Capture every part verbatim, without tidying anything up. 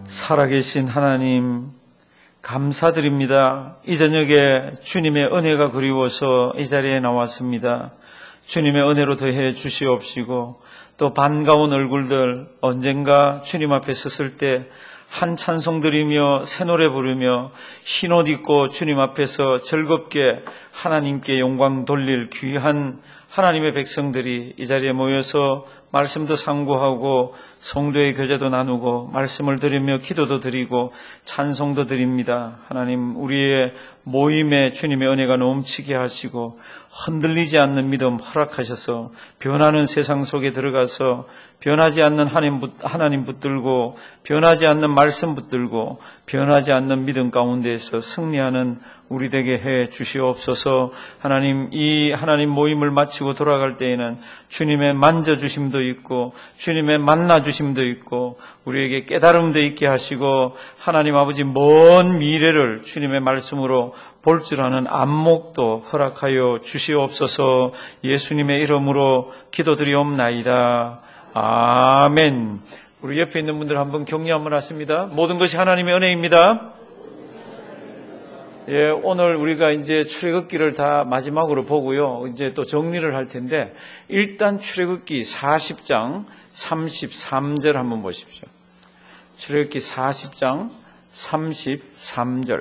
살아계신 하나님 감사드립니다. 이 저녁에 주님의 은혜가 그리워서 이 자리에 나왔습니다. 주님의 은혜로 더해 주시옵시고 또 반가운 얼굴들 언젠가 주님 앞에 섰을 때 한 찬송 드리며 새 노래 부르며 흰옷 입고 주님 앞에서 즐겁게 하나님께 영광 돌릴 귀한 하나님의 백성들이 이 자리에 모여서 말씀도 상고하고 성도의 교제도 나누고 말씀을 드리며 기도도 드리고 찬송도 드립니다. 하나님, 우리의 모임에 주님의 은혜가 넘치게 하시고 흔들리지 않는 믿음 허락하셔서 변하는 세상 속에 들어가서 변하지 않는 하나님, 하나님 붙들고 변하지 않는 말씀 붙들고 변하지 않는 믿음 가운데에서 승리하는 우리 되게 해 주시옵소서. 하나님, 이 하나님 모임을 마치고 돌아갈 때에는 주님의 만져주심도 있고 주님의 만나주심도 있고 우리에게 깨달음도 있게 하시고 하나님 아버지 먼 미래를 주님의 말씀으로 볼 줄 아는 안목도 허락하여 주시옵소서. 예수님의 이름으로 기도드리옵나이다. 아멘. 우리 옆에 있는 분들 한번 격려 한번 하십니다. 모든 것이 하나님의 은혜입니다. 예, 오늘 우리가 이제 출애굽기를 다 마지막으로 보고요. 이제 또 정리를 할 텐데 일단 출애굽기 사십 장 삼십삼 절 한번 보십시오. 출애굽기 사십 장 삼십삼 절.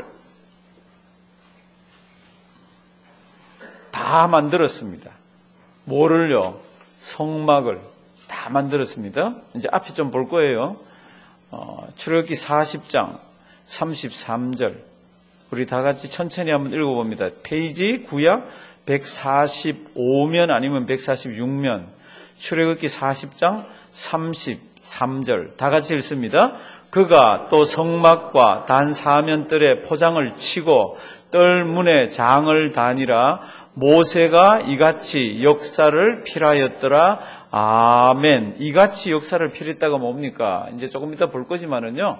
다 만들었습니다. 뭐를요? 성막을 다 만들었습니다. 이제 앞에 좀 볼 거예요. 어, 출애굽기 사십 장 삼십삼 절. 우리 다 같이 천천히 한번 읽어봅니다. 페이지 구약 백사십오 면 아니면 백사십육 면. 출애굽기 사십 장 삼십삼 절. 다 같이 읽습니다. 그가 또 성막과 단 사면뜰에 포장을 치고 뜰문에 장을 다니라. 모세가 이같이 역사를 필하였더라. 아멘. 이같이 역사를 필했다가 뭡니까? 이제 조금 이따 볼 거지만은요.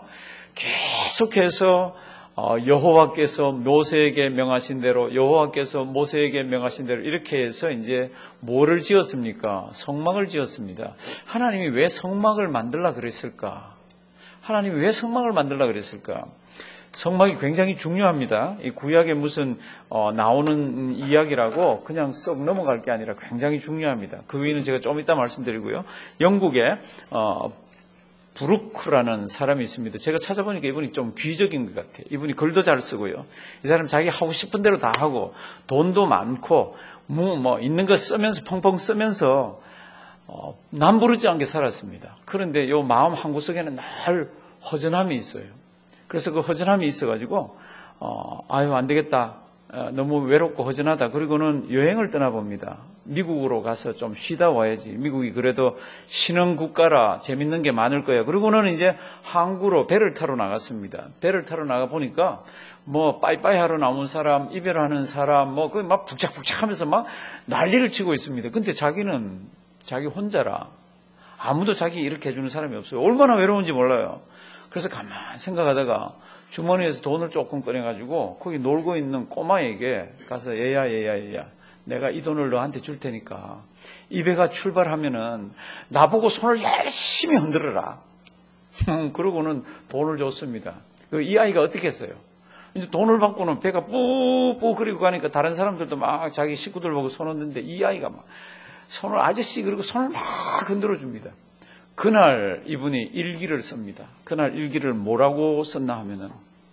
계속해서 여호와께서 모세에게 명하신 대로 여호와께서 모세에게 명하신 대로 이렇게 해서 이제 뭐를 지었습니까? 성막을 지었습니다. 하나님이 왜 성막을 만들라 그랬을까? 하나님이 왜 성막을 만들라 그랬을까? 성막이 굉장히 중요합니다. 이 구약에 무슨 어, 나오는 이야기라고 그냥 썩 넘어갈 게 아니라 굉장히 중요합니다. 그 위는 제가 좀 이따 말씀드리고요. 영국에 어, 브루크라는 사람이 있습니다. 제가 찾아보니까 이분이 좀 귀적인 것 같아요. 이분이 글도 잘 쓰고요. 이 사람 자기 하고 싶은 대로 다 하고 돈도 많고 뭐, 뭐 있는 거 쓰면서 펑펑 쓰면서 어, 남부르지 않게 살았습니다. 그런데 요 마음 한구석에는 늘 허전함이 있어요. 그래서 그 허전함이 있어가지고 어, 아유 안 되겠다. 어, 너무 외롭고 허전하다. 그리고는 여행을 떠나봅니다. 미국으로 가서 좀 쉬다 와야지. 미국이 그래도 쉬는 국가라 재밌는 게 많을 거야. 그리고는 이제 항구로 배를 타러 나갔습니다. 배를 타러 나가 보니까 뭐 빠이빠이 하러 나온 사람, 이별하는 사람, 뭐 그 막 북적북적하면서 막 난리를 치고 있습니다. 근데 자기는 자기 혼자라 아무도 자기 이렇게 해주는 사람이 없어요. 얼마나 외로운지 몰라요. 그래서 가만히 생각하다가 주머니에서 돈을 조금 꺼내가지고 거기 놀고 있는 꼬마에게 가서 얘야 얘야 얘야 내가 이 돈을 너한테 줄 테니까 이 배가 출발하면은 나보고 손을 열심히 흔들어라. 그러고는 돈을 줬습니다. 이 아이가 어떻게 했어요? 이제 돈을 받고는 배가 뿌뿌 그리고 가니까 다른 사람들도 막 자기 식구들 보고 손 흔드는데 이 아이가 막 손을 아저씨 그리고 손을 막 흔들어 줍니다. 그날 이분이 일기를 씁니다. 그날 일기를 뭐라고 썼나 하면은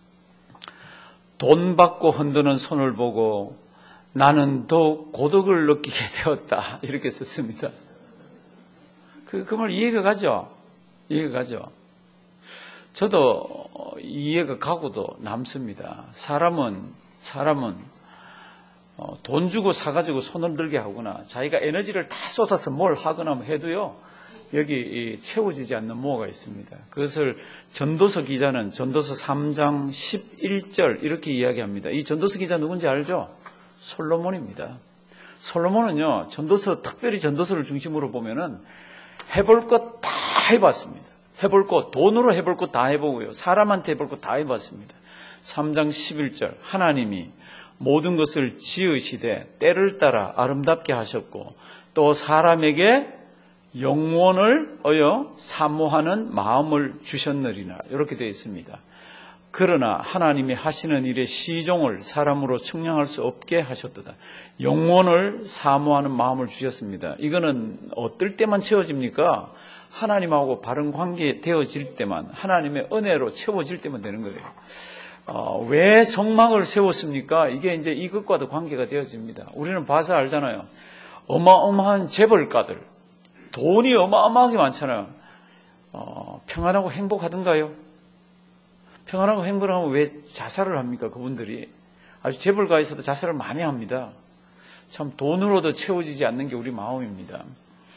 돈 받고 흔드는 손을 보고 나는 더욱 고독을 느끼게 되었다. 이렇게 썼습니다. 그, 그 말 이해가 가죠? 이해가 가죠? 저도 이해가 가고도 남습니다. 사람은, 사람은 돈 주고 사가지고 손을 들게 하거나 자기가 에너지를 다 쏟아서 뭘 하거나 해도요. 여기 채워지지 않는 뭐가 있습니다. 그것을 전도서 기자는 전도서 삼 장 십일 절 이렇게 이야기합니다. 이 전도서 기자 누군지 알죠? 솔로몬입니다. 솔로몬은요, 전도서, 특별히 전도서를 중심으로 보면은 해볼 것 다 해봤습니다. 해볼 것, 돈으로 해볼 것 다 해보고요. 사람한테 해볼 것 다 해봤습니다. 삼 장 십일 절 하나님이 모든 것을 지으시되 때를 따라 아름답게 하셨고 또 사람에게 영원을 어여 사모하는 마음을 주셨느니라. 이렇게 되어 있습니다. 그러나 하나님이 하시는 일의 시종을 사람으로 측량할 수 없게 하셨도다. 영원을 사모하는 마음을 주셨습니다. 이거는 어떨 때만 채워집니까? 하나님하고 바른 관계 되어질 때만, 하나님의 은혜로 채워질 때만 되는 거예요. 어, 왜 성막을 세웠습니까? 이게 이제 이것과도 관계가 되어집니다. 우리는 봐서 알잖아요. 어마어마한 재벌가들, 돈이 어마어마하게 많잖아요. 어, 평안하고 행복하던가요? 평안하고 행복하면 왜 자살을 합니까? 그분들이 아주 재벌가에서도 자살을 많이 합니다. 참 돈으로도 채워지지 않는 게 우리 마음입니다.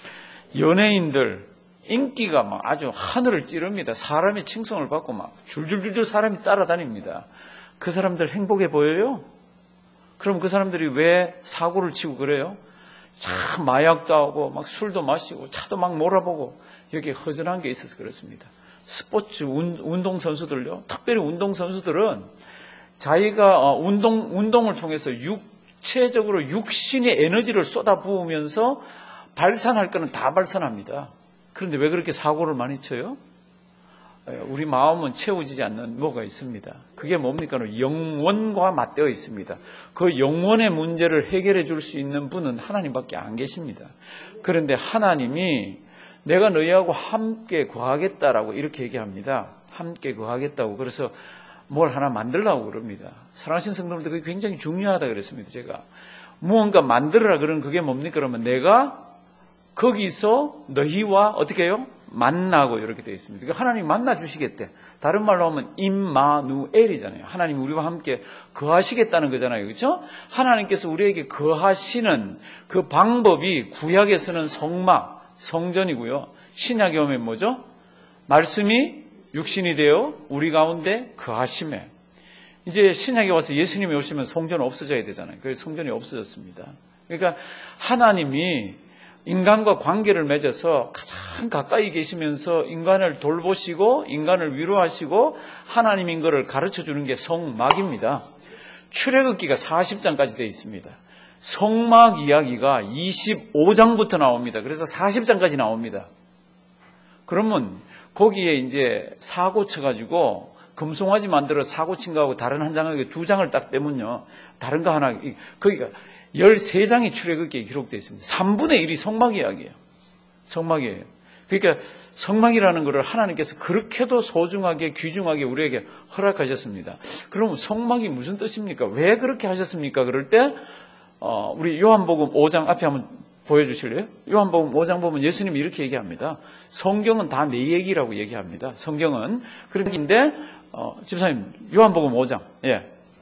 연예인들 인기가 막 아주 하늘을 찌릅니다. 사람의 칭송을 받고 막 줄줄줄줄 사람이 따라다닙니다. 그 사람들 행복해 보여요? 그럼 그 사람들이 왜 사고를 치고 그래요? 참 마약도 하고 막 술도 마시고 차도 막 몰아보고 여기에 허전한 게 있어서 그렇습니다. 스포츠 운동 선수들요. 특별히 운동 선수들은 자기가 운동 운동을 통해서 육체적으로 육신의 에너지를 쏟아부으면서 발산할 거는 다 발산합니다. 그런데 왜 그렇게 사고를 많이 쳐요? 우리 마음은 채워지지 않는 뭐가 있습니다. 그게 뭡니까? 영원과 맞대어 있습니다. 그 영원의 문제를 해결해 줄 수 있는 분은 하나님밖에 안 계십니다. 그런데 하나님이 내가 너희하고 함께 거하겠다라고 이렇게 얘기합니다. 함께 거하겠다고. 그래서 뭘 하나 만들라고 그럽니다. 사랑하신 성도님들 그게 굉장히 중요하다 그랬습니다. 제가 무언가 만들어라 그러면 그게 뭡니까? 그러면 내가 거기서 너희와 어떻게 해요? 만나고 이렇게 되어 있습니다. 그러니까 하나님 만나 주시겠대. 다른 말로 하면 임마누엘이잖아요. 하나님 우리와 함께 거하시겠다는 거잖아요. 그렇죠? 하나님께서 우리에게 거하시는 그 방법이 구약에서는 성막, 성전이고요. 신약에 오면 뭐죠? 말씀이 육신이 되어 우리 가운데 거하심에. 이제 신약에 와서 예수님이 오시면 성전 없어져야 되잖아요. 그래서 성전이 없어졌습니다. 그러니까 하나님이 인간과 관계를 맺어서 가장 가까이 계시면서 인간을 돌보시고 인간을 위로하시고 하나님인 것을 가르쳐 주는 게 성막입니다. 출애굽기가 사십 장까지 되어 있습니다. 성막 이야기가 이십오 장부터 나옵니다. 그래서 사십 장까지 나옵니다. 그러면 거기에 이제 사고 쳐가지고 금송아지 만들어 사고 친 거하고 다른 한 장하고 두 장을 딱 떼면요. 다른 거 하나, 거기가 열세 장이 출애굽기에 기록되어 있습니다. 삼분의 일이 성막 이야기예요. 성막이에요. 그러니까 성막이라는 것을 하나님께서 그렇게도 소중하게 귀중하게 우리에게 허락하셨습니다. 그럼 성막이 무슨 뜻입니까? 왜 그렇게 하셨습니까? 그럴 때 어, 우리 요한복음 오 장 앞에 한번 보여주실래요? 요한복음 오 장 보면 예수님이 이렇게 얘기합니다. 성경은 다 내 얘기라고 얘기합니다. 성경은 그런 얘기인데 어, 집사님 요한복음 오 장 예.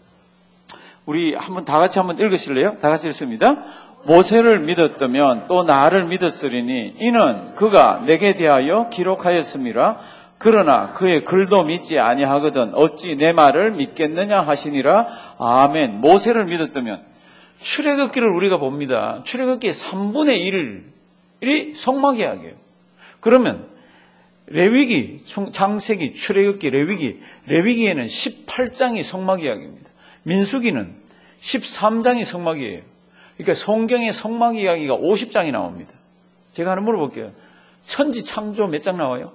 우리 한번 다 같이 한번 읽으실래요? 다 같이 읽습니다. 모세를 믿었다면 또 나를 믿었으리니 이는 그가 내게 대하여 기록하였음이라. 그러나 그의 글도 믿지 아니하거든 어찌 내 말을 믿겠느냐 하시니라. 아멘. 모세를 믿었다면 출애굽기를 우리가 봅니다. 출애굽기의 삼분의 일이 성막 이야기예요. 그러면 레위기, 창세기, 출애굽기, 레위기, 레위기에는 십팔 장이 성막 이야기입니다. 민수기는 십삼 장이 성막이에요. 그러니까 성경의 성막 이야기가 오십 장이 나옵니다. 제가 하나 물어볼게요. 천지 창조 몇 장 나와요?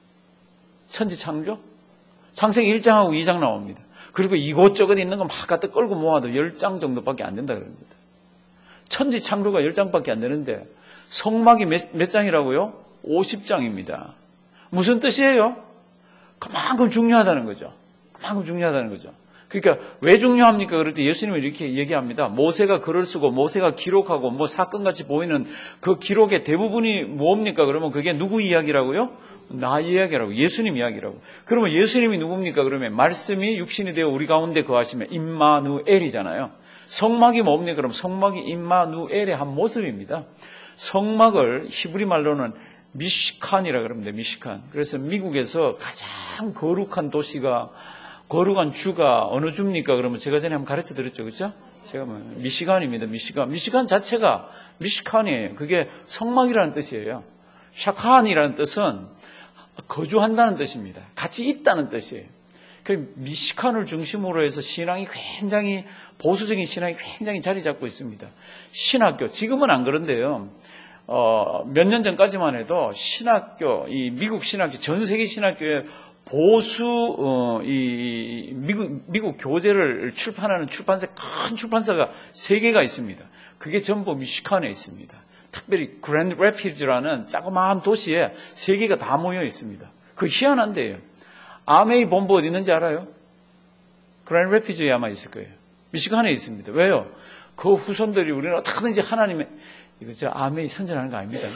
천지 창조? 창세기 일 장하고 이 장 나옵니다. 그리고 이곳저곳 있는 거 막 갖다 끌고 모아도 열 장 정도밖에 안 된다 그럽니다. 천지 창조가 열 장밖에 안 되는데 성막이 몇, 몇 장이라고요? 오십 장입니다. 무슨 뜻이에요? 그만큼 중요하다는 거죠. 그만큼 중요하다는 거죠. 그러니까 왜 중요합니까? 그럴 때 예수님은 이렇게 얘기합니다. 모세가 글을 쓰고 모세가 기록하고 뭐 사건같이 보이는 그 기록의 대부분이 뭡니까? 그러면 그게 누구 이야기라고요? 나 이야기라고. 예수님 이야기라고. 그러면 예수님이 누굽니까? 그러면 말씀이 육신이 되어 우리 가운데 거하시면 임마누엘이잖아요. 성막이 뭡니까? 그럼 성막이 임마누엘의 한 모습입니다. 성막을 히브리 말로는 미시칸이라 그럽니다. 미시칸. 그래서 미국에서 가장 거룩한 도시가 거룩한 주가 어느 주입니까? 그러면 제가 전에 한번 가르쳐 드렸죠. 그렇죠? 제가 뭐 미시간입니다. 미시간. 미시간 자체가 미시칸이에요. 그게 성막이라는 뜻이에요. 샤칸이라는 뜻은 거주한다는 뜻입니다. 같이 있다는 뜻이에요. 그 미시칸을 중심으로 해서 신앙이 굉장히 보수적인 신앙이 굉장히 자리 잡고 있습니다. 신학교 지금은 안 그런데요. 어, 몇 년 전까지만 해도 신학교, 이 미국 신학교, 전 세계 신학교에 보수, 어, 이 미국, 미국 교재를 출판하는 출판사, 큰 출판사가 세 개가 있습니다. 그게 전부 미시간에 있습니다. 특별히 그랜드 래피드라는 자그마한 도시에 세 개가 다 모여 있습니다. 그 희한한데요. 아메이 본부 어디 있는지 알아요? 그랜드 래피드에 아마 있을 거예요. 미시간에 있습니다. 왜요? 그 후손들이 우리는 어떻게든지 하나님의, 이거 저 아메이 선전하는 거 아닙니다.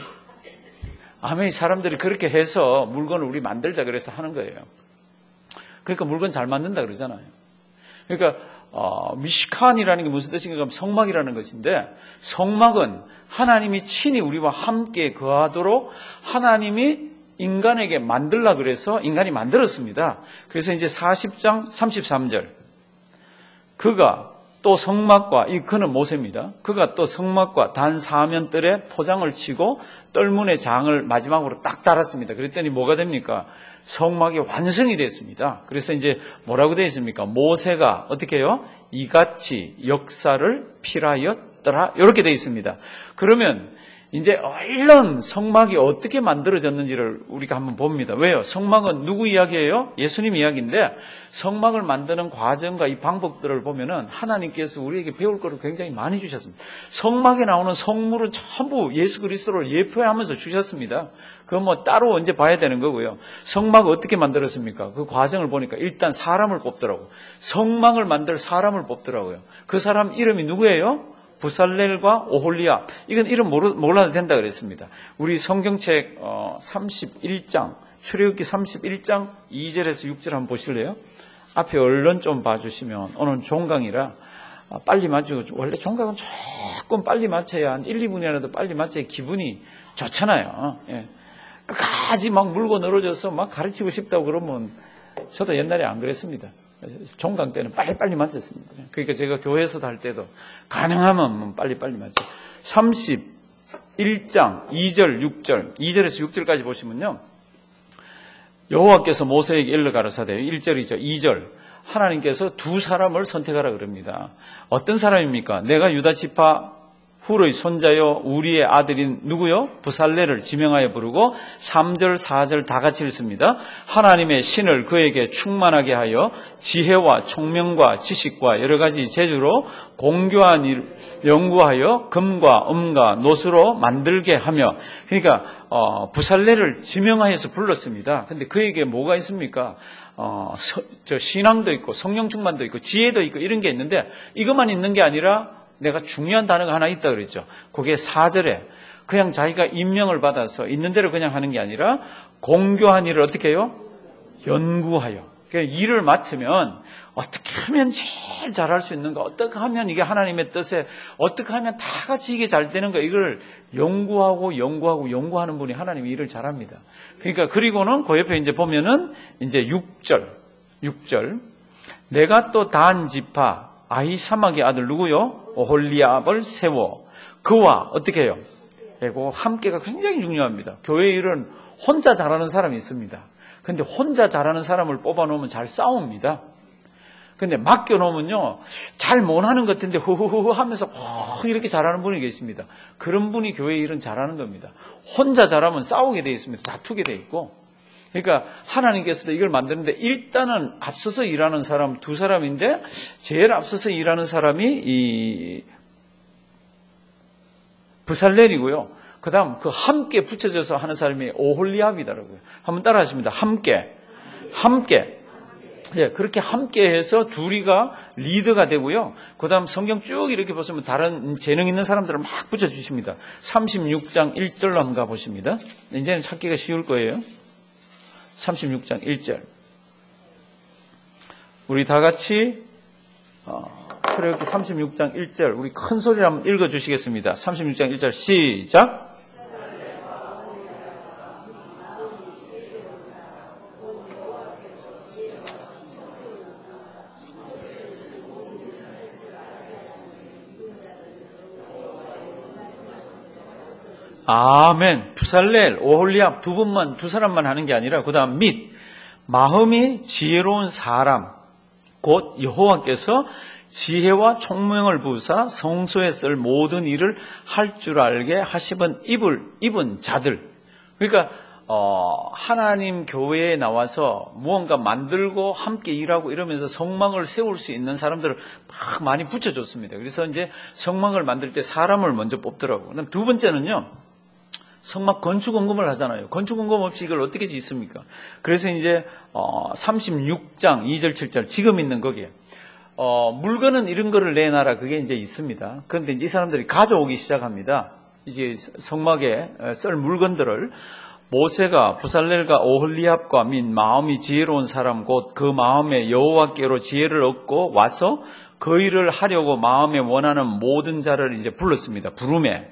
아메이 사람들이 그렇게 해서 물건을 우리 만들자 그래서 하는 거예요. 그러니까 물건 잘 만든다 그러잖아요. 그러니까 어, 미시칸이라는 게 무슨 뜻인가 하면 성막이라는 것인데, 성막은 하나님이 친히 우리와 함께 거하도록 하나님이 인간에게 만들라 그래서 인간이 만들었습니다. 그래서 이제 사십 장 삼십삼 절, 그가 또 성막과, 이 그는 모세입니다. 그가 또 성막과 단 사면뜰에 포장을 치고 뜰문의 장을 마지막으로 딱 달았습니다. 그랬더니 뭐가 됩니까? 성막이 완성이 됐습니다. 그래서 이제 뭐라고 되어 있습니까? 모세가 어떻게 해요? 이같이 역사를 필하였더라. 이렇게 되어 있습니다. 그러면 이제 얼른 성막이 어떻게 만들어졌는지를 우리가 한번 봅니다. 왜요? 성막은 누구 이야기예요? 예수님 이야기인데, 성막을 만드는 과정과 이 방법들을 보면은 하나님께서 우리에게 배울 것을 굉장히 많이 주셨습니다. 성막에 나오는 성물은 전부 예수 그리스도를 예표하면서 주셨습니다. 그건 뭐 따로 언제 봐야 되는 거고요. 성막을 어떻게 만들었습니까? 그 과정을 보니까 일단 사람을 뽑더라고요. 성막을 만들 사람을 뽑더라고요. 그 사람 이름이 누구예요? 부살렐과 오홀리압. 이건 이름 몰라도 된다 그랬습니다. 우리 성경책 삼십일 장, 출애굽기 삼십일 장 이 절에서 육 절 한번 보실래요? 앞에 얼른 좀 봐주시면, 오늘 종강이라 빨리 맞추고, 원래 종강은 조금 빨리 맞춰야 한 일, 이 분이라도 빨리 맞춰야 기분이 좋잖아요. 예. 끝까지 막 물고 늘어져서 막 가르치고 싶다고 그러면 저도 옛날에 안 그랬습니다. 종강 때는 빨리빨리 맞췄습니다. 그러니까 제가 교회에서도 할 때도 가능하면 빨리빨리 맞죠. 삼십일 장 이 절 육 절, 이 절에서 육 절까지 보시면요, 여호와께서 모세에게 일러 가라사대, 일 절이죠. 이 절, 하나님께서 두 사람을 선택하라 그럽니다. 어떤 사람입니까? 내가 유다 지파 훌의 손자요 우리의 아들인 누구요? 부살레를 지명하여 부르고 삼 절 사 절 다 같이 읽습니다. 하나님의 신을 그에게 충만하게 하여 지혜와 총명과 지식과 여러 가지 재주로 공교한 일 연구하여 금과 음과 노수로 만들게 하며, 그러니까 어, 부살레를 지명하여서 불렀습니다. 근데 그에게 뭐가 있습니까? 어, 서, 저 신앙도 있고 성령 충만도 있고 지혜도 있고 이런 게 있는데, 이것만 있는 게 아니라 내가 중요한 단어가 하나 있다 그랬죠. 그게 사 절에 그냥 자기가 임명을 받아서 있는 대로 그냥 하는 게 아니라 공교한 일을 어떻게 해요? 연구하여. 그러니까 일을 맡으면 어떻게 하면 제일 잘할 수 있는가, 어떻게 하면 이게 하나님의 뜻에 어떻게 하면 다 같이 이게 잘 되는가, 이걸 연구하고 연구하고 연구하는 분이 하나님이 일을 잘합니다. 그러니까 그리고는 그 옆에 이제 보면은 이제 육 절, 육 절, 내가 또 단 지파 아히사막의 아들 누구요? 오홀리압을 세워 그와 어떻게 해요? 그리고 함께가 굉장히 중요합니다. 교회 일은 혼자 잘하는 사람이 있습니다. 근데 혼자 잘하는 사람을 뽑아놓으면 잘 싸웁니다. 근데 맡겨놓으면요, 잘 못하는 것 같은데 후후후 하면서 어, 이렇게 잘하는 분이 계십니다. 그런 분이 교회 일은 잘하는 겁니다. 혼자 잘하면 싸우게 돼 있습니다. 다투게 돼 있고. 그러니까 하나님께서도 이걸 만드는데, 일단은 앞서서 일하는 사람 두 사람인데, 제일 앞서서 일하는 사람이 이 부살렐이고요. 그 다음 그 함께 붙여져서 하는 사람이 오홀리압이더라고요. 한번 따라 하십니다. 함께. 함께. 예, 그렇게 함께 해서 둘이가 리더가 되고요. 그 다음 성경 쭉 이렇게 보시면 다른 재능 있는 사람들을 막 붙여주십니다. 삼십육 장 일 절로 한번 가보십니다. 이제는 찾기가 쉬울 거예요. 삼십육 장 일 절. 우리 다 같이 어, 출애굽기 삼십육 장 일 절 우리 큰 소리로 한번 읽어주시겠습니다. 삼십육 장 일 절 시작. 아멘. 부살렐, 오홀리압 두 분만, 두 사람만 하는 게 아니라 그 다음 및 마음이 지혜로운 사람 곧 여호와께서 지혜와 총명을 부으사 성소에 쓸 모든 일을 할 줄 알게 하시는 입을 입은 자들. 그러니까 어, 하나님 교회에 나와서 무언가 만들고 함께 일하고 이러면서 성막을 세울 수 있는 사람들을 막 많이 붙여줬습니다. 그래서 이제 성막을 만들 때 사람을 먼저 뽑더라고요. 그다음 두 번째는요, 성막 건축 헌금을 하잖아요. 건축 헌금 없이 이걸 어떻게 짓습니까? 그래서 이제 어, 삼십육 장 이 절 칠 절 지금 있는 거기에 어, 물건은 이런 거를 내놔라, 그게 이제 있습니다. 그런데 이제 이 사람들이 가져오기 시작합니다. 이제 성막에 쓸 물건들을 모세가 부살렐과 오홀리압과 및 마음이 지혜로운 사람 곧 그 마음에 여호와께로 지혜를 얻고 와서 그 일을 하려고 마음에 원하는 모든 자를 이제 불렀습니다. 부름에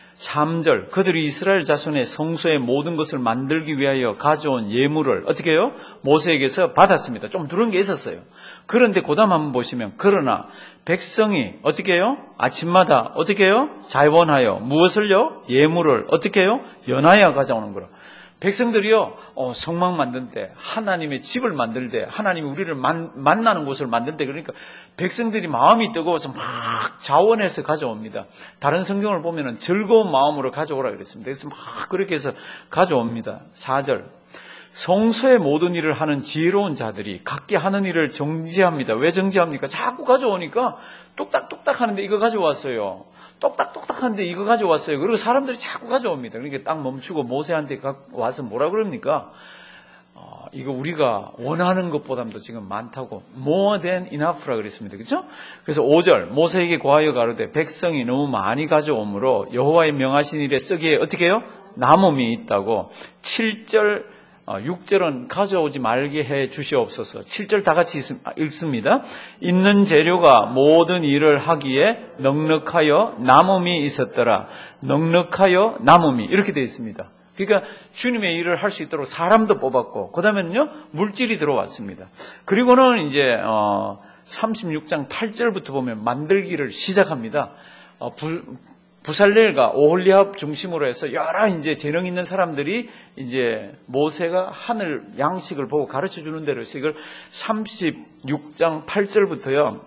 삼 절 그들이 이스라엘 자손의 성소의 모든 것을 만들기 위하여 가져온 예물을 어떻게 해요? 모세에게서 받았습니다. 좀 두려운 게 있었어요. 그런데 그 다음 한번 보시면 그러나 백성이 어떻게 해요? 아침마다 어떻게 해요? 자원하여 무엇을요? 예물을 어떻게 해요? 연하여 가져오는 거라. 백성들이요, 어, 성막 만들 때, 하나님의 집을 만들 때, 하나님이 우리를 만, 만나는 곳을 만들 때, 그러니까 백성들이 마음이 뜨거워서 막 자원해서 가져옵니다. 다른 성경을 보면은 즐거운 마음으로 가져오라 그랬습니다. 그래서 막 그렇게 해서 가져옵니다. 사 절. 성소의 모든 일을 하는 지혜로운 자들이 각기 하는 일을 정지합니다. 왜 정지합니까? 자꾸 가져오니까 똑딱똑딱 하는데 이거 가져왔어요. 똑딱똑딱 하는데 이거 가져왔어요. 그리고 사람들이 자꾸 가져옵니다. 그러니까 딱 멈추고 모세한테 와서 뭐라 그럽니까? 어, 이거 우리가 원하는 것보다도 지금 많다고 more than enough라 그랬습니다. 그렇죠? 그래서 오 절 모세에게 고하여 가로되 백성이 너무 많이 가져오므로 여호와의 명하신 일에 쓰기에 어떻게 해요? 남음이 있다고. 칠 절 육 절은 가져오지 말게 해 주시옵소서. 칠 절 다 같이 읽습니다. 있는 재료가 모든 일을 하기에 넉넉하여 남음이 있었더라. 넉넉하여 남음이 이렇게 되어 있습니다. 그러니까 주님의 일을 할 수 있도록 사람도 뽑았고 그 다음에는요 물질이 들어왔습니다. 그리고는 이제 어, 삼십육 장 팔 절부터 보면 만들기를 시작합니다. 어, 불, 부살렐과 오홀리압 중심으로 해서 여러 이제 재능 있는 사람들이 이제 모세가 하늘 양식을 보고 가르쳐 주는 대로 해서 이걸 삼십육 장 팔 절부터요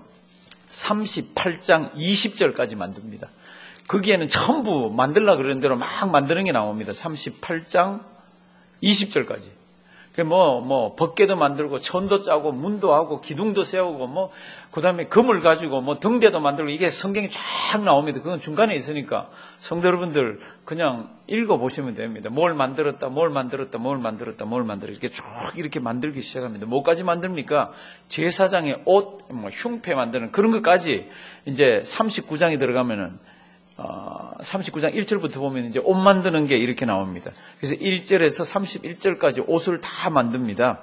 삼십팔 장 이십 절까지 만듭니다. 거기에는 전부 만들라 그러는 대로 막 만드는 게 나옵니다. 삼십팔 장 이십 절까지. 뭐, 뭐, 법궤도 만들고, 천도 짜고, 문도 하고, 기둥도 세우고, 뭐, 그 다음에 금을 가지고, 뭐, 등대도 만들고, 이게 성경이 쫙 나옵니다. 그건 중간에 있으니까, 성도 여러분들, 그냥 읽어보시면 됩니다. 뭘 만들었다, 뭘 만들었다, 뭘 만들었다, 뭘 만들었다. 이렇게 쭉 이렇게 만들기 시작합니다. 뭐까지 만듭니까? 제사장의 옷, 뭐, 흉패 만드는 그런 것까지, 이제 삼십구 장이 들어가면은, 어, 삼십구 장 일 절부터 보면 이제 옷 만드는 게 이렇게 나옵니다. 그래서 일 절에서 삼십일 절까지 옷을 다 만듭니다.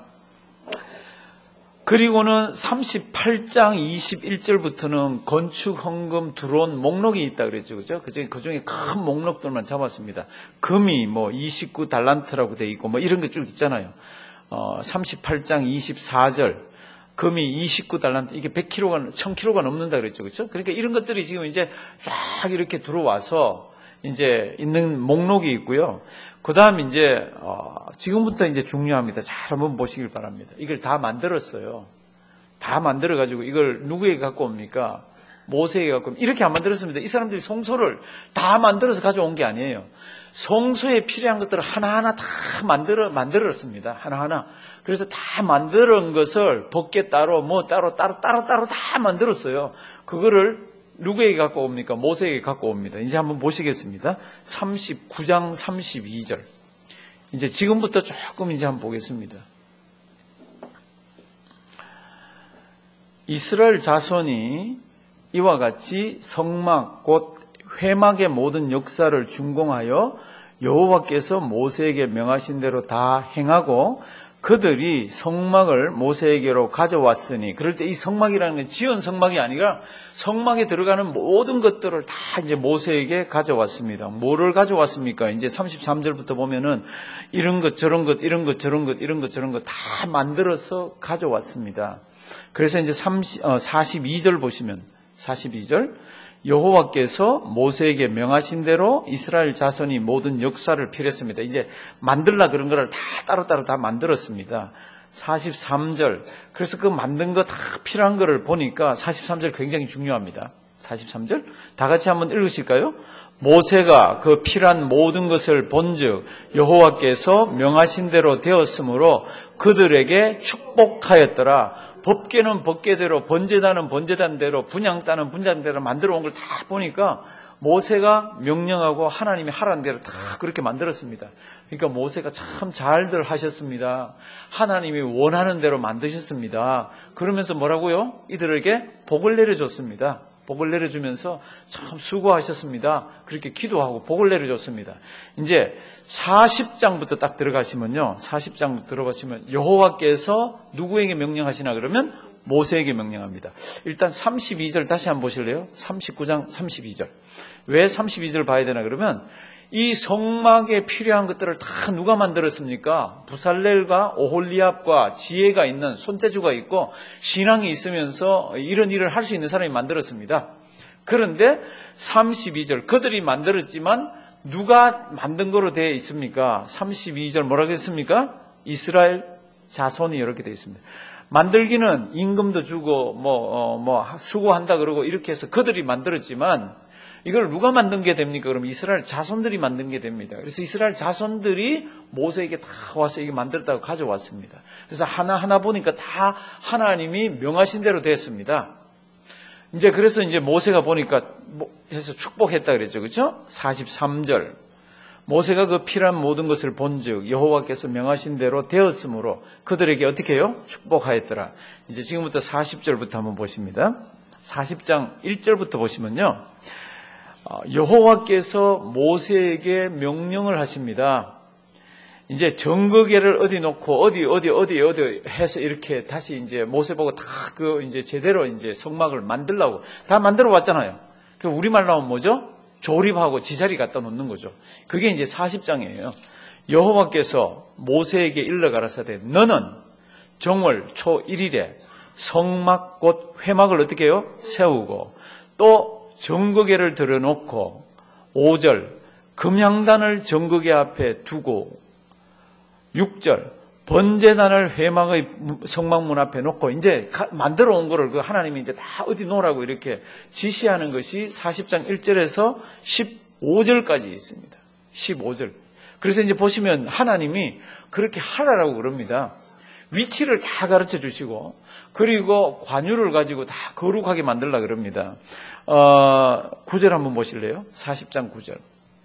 그리고는 삼십팔 장 이십일 절부터는 건축 헌금 들어온 목록이 있다 그랬죠. 그죠? 그중에, 그중에 큰 목록들만 잡았습니다. 금이 뭐 이십구 달란트라고 돼 있고 뭐 이런 게 쭉 있잖아요. 어, 삼십팔 장 이십사 절. 금이 이십구 달란트, 이게 백 킬로그램, 천 킬로그램가 넘는다 그랬죠. 그렇죠? 그러니까 이런 것들이 지금 이제 쫙 이렇게 들어와서 이제 있는 목록이 있고요. 그 다음 이제, 어, 지금부터 이제 중요합니다. 잘 한번 보시길 바랍니다. 이걸 다 만들었어요. 다 만들어가지고 이걸 누구에게 갖고 옵니까? 모세에게 갖고 옵니다. 이렇게 안 만들었습니다. 이 사람들이 성소를 다 만들어서 가져온 게 아니에요. 성소에 필요한 것들을 하나하나 다 만들어, 만들었습니다. 하나하나. 그래서 다 만드는 것을 법궤 따로, 뭐 따로, 따로, 따로, 따로 다 만들었어요. 그거를 누구에게 갖고 옵니까? 모세에게 갖고 옵니다. 이제 한번 보시겠습니다. 삼십구 장 삼십이 절. 이제 지금부터 조금 이제 한번 보겠습니다. 이스라엘 자손이 이와 같이 성막 곧 회막의 모든 역사를 준공하여 여호와께서 모세에게 명하신 대로 다 행하고 그들이 성막을 모세에게로 가져왔으니 그럴 때 이 성막이라는 건 지은 성막이 아니라 성막에 들어가는 모든 것들을 다 이제 모세에게 가져왔습니다. 뭐를 가져왔습니까? 이제 삼십삼 절부터 보면은 이런 것 저런 것 이런 것 저런 것 이런 것 저런 것 다 만들어서 가져왔습니다. 그래서 이제 삼십, 어, 사십이 절 보시면 사십이 절 여호와께서 모세에게 명하신 대로 이스라엘 자손이 모든 역사를 필했습니다. 이제 만들라 그런 거를 다 따로따로 다 만들었습니다. 사십삼 절. 그래서 그 만든 거 다 필요한 거를 보니까 사십삼 절 굉장히 중요합니다. 사십삼 절. 다 같이 한번 읽으실까요? 모세가 그 필요한 모든 것을 본즉 여호와께서 명하신 대로 되었으므로 그들에게 축복하였더라. 법궤는 법궤대로, 번제단은 번제단대로, 분향단은 분향대로 만들어 온 걸 다 보니까 모세가 명령하고 하나님이 하라는 대로 다 그렇게 만들었습니다. 그러니까 모세가 참 잘들 하셨습니다. 하나님이 원하는 대로 만드셨습니다. 그러면서 뭐라고요? 이들에게 복을 내려줬습니다. 복을 내려주면서 참 수고하셨습니다. 그렇게 기도하고 복을 내려줬습니다. 이제 사십 장부터 딱 들어가시면요. 사십 장부터 들어가시면 여호와께서 누구에게 명령하시나 그러면 모세에게 명령합니다. 일단 삼십이 절 다시 한번 보실래요? 삼십구 장 삼십이 절. 왜 삼십이 절 봐야 되나 그러면 이 성막에 필요한 것들을 다 누가 만들었습니까? 부살렐과 오홀리압과 지혜가 있는 손재주가 있고 신앙이 있으면서 이런 일을 할 수 있는 사람이 만들었습니다. 그런데 삼십이 절 그들이 만들었지만 누가 만든 거로 되어 있습니까? 삼십이 절 뭐라고 했습니까? 이스라엘 자손이 이렇게 되어 있습니다. 만들기는 임금도 주고 뭐, 어, 뭐 수고한다 그러고 이렇게 해서 그들이 만들었지만 이걸 누가 만든 게 됩니까? 그럼 이스라엘 자손들이 만든 게 됩니다. 그래서 이스라엘 자손들이 모세에게 다 와서 이게 만들었다고 가져왔습니다. 그래서 하나하나 보니까 다 하나님이 명하신 대로 됐습니다. 이제 그래서 이제 모세가 보니까 해서 축복했다 그랬죠. 그렇죠? 사십삼 절. 모세가 그 필요한 모든 것을 본즉 여호와께서 명하신 대로 되었으므로 그들에게 어떻게 해요? 축복하였더라. 이제 지금부터 사십 절부터 한번 보십니다. 사십 장 일 절부터 보시면요. 여호와께서 모세에게 명령을 하십니다. 이제 정거계를 어디 놓고 어디 어디 어디 어디 해서 이렇게 다시 이제 모세 보고 다 그 이제 제대로 이제 성막을 만들라고 다 만들어 왔잖아요. 그 우리말로 하면 뭐죠? 조립하고 지자리 갖다 놓는 거죠. 그게 이제 사십 장이에요. 여호와께서 모세에게 일러 가라사대 너는 정월 초 일 일에 성막 곧 회막을 어떻게 해요? 세우고 또 정거계를 들어놓고 오 절 금향단을 정거계 앞에 두고 육 절 번제단을 회막의 성막문 앞에 놓고 이제 만들어 온 거를 그 하나님이 이제 다 어디 놓으라고 이렇게 지시하는 것이 사십 장 일 절에서 십오 절까지 있습니다. 십오 절. 그래서 이제 보시면 하나님이 그렇게 하라라고 그럽니다. 위치를 다 가르쳐 주시고 그리고 관유를 가지고 다 거룩하게 만들라 그럽니다. 어, 구 절 한번 보실래요? 사십 장 구 절.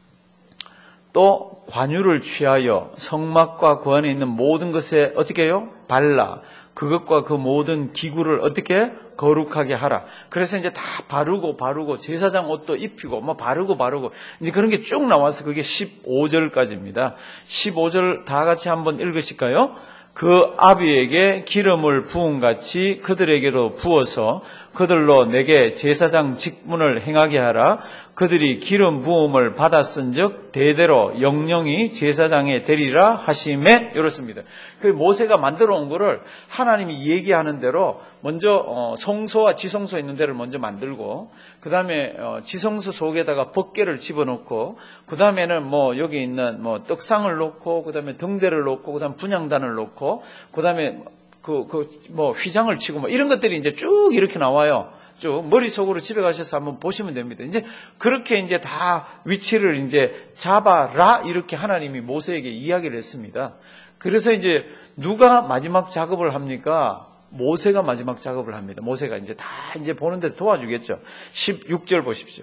또 관유를 취하여 성막과 그 안에 있는 모든 것에 어떻게 해요? 발라 그것과 그 모든 기구를 어떻게 거룩하게 하라. 그래서 이제 다 바르고 바르고 제사장 옷도 입히고 뭐 바르고 바르고 이제 그런 게 쭉 나와서 그게 십오 절까지입니다. 십오 절 다 같이 한번 읽으실까요? 그 아비에게 기름을 부은 같이 그들에게로 부어서 그들로 내게 제사장 직분을 행하게 하라. 그들이 기름 부음을 받았은즉 대대로 영영이 제사장에 되리라 하심에 이렇습니다. 그 모세가 만들어 온 거를 하나님이 얘기하는 대로 먼저 성소와 지성소 있는 데를 먼저 만들고 그 다음에 지성소 속에다가 법궤를 집어넣고 그 다음에는 뭐 여기 있는 뭐 떡상을 놓고 그 다음에 등대를 놓고 그 다음 분향단을 놓고 그 다음에 그, 그, 뭐, 휘장을 치고, 뭐, 이런 것들이 이제 쭉 이렇게 나와요. 쭉, 머릿속으로 집에 가셔서 한번 보시면 됩니다. 이제, 그렇게 이제 다 위치를 이제 잡아라, 이렇게 하나님이 모세에게 이야기를 했습니다. 그래서 이제, 누가 마지막 작업을 합니까? 모세가 마지막 작업을 합니다. 모세가 이제 다 이제 보는 데서 도와주겠죠. 십육 절 보십시오.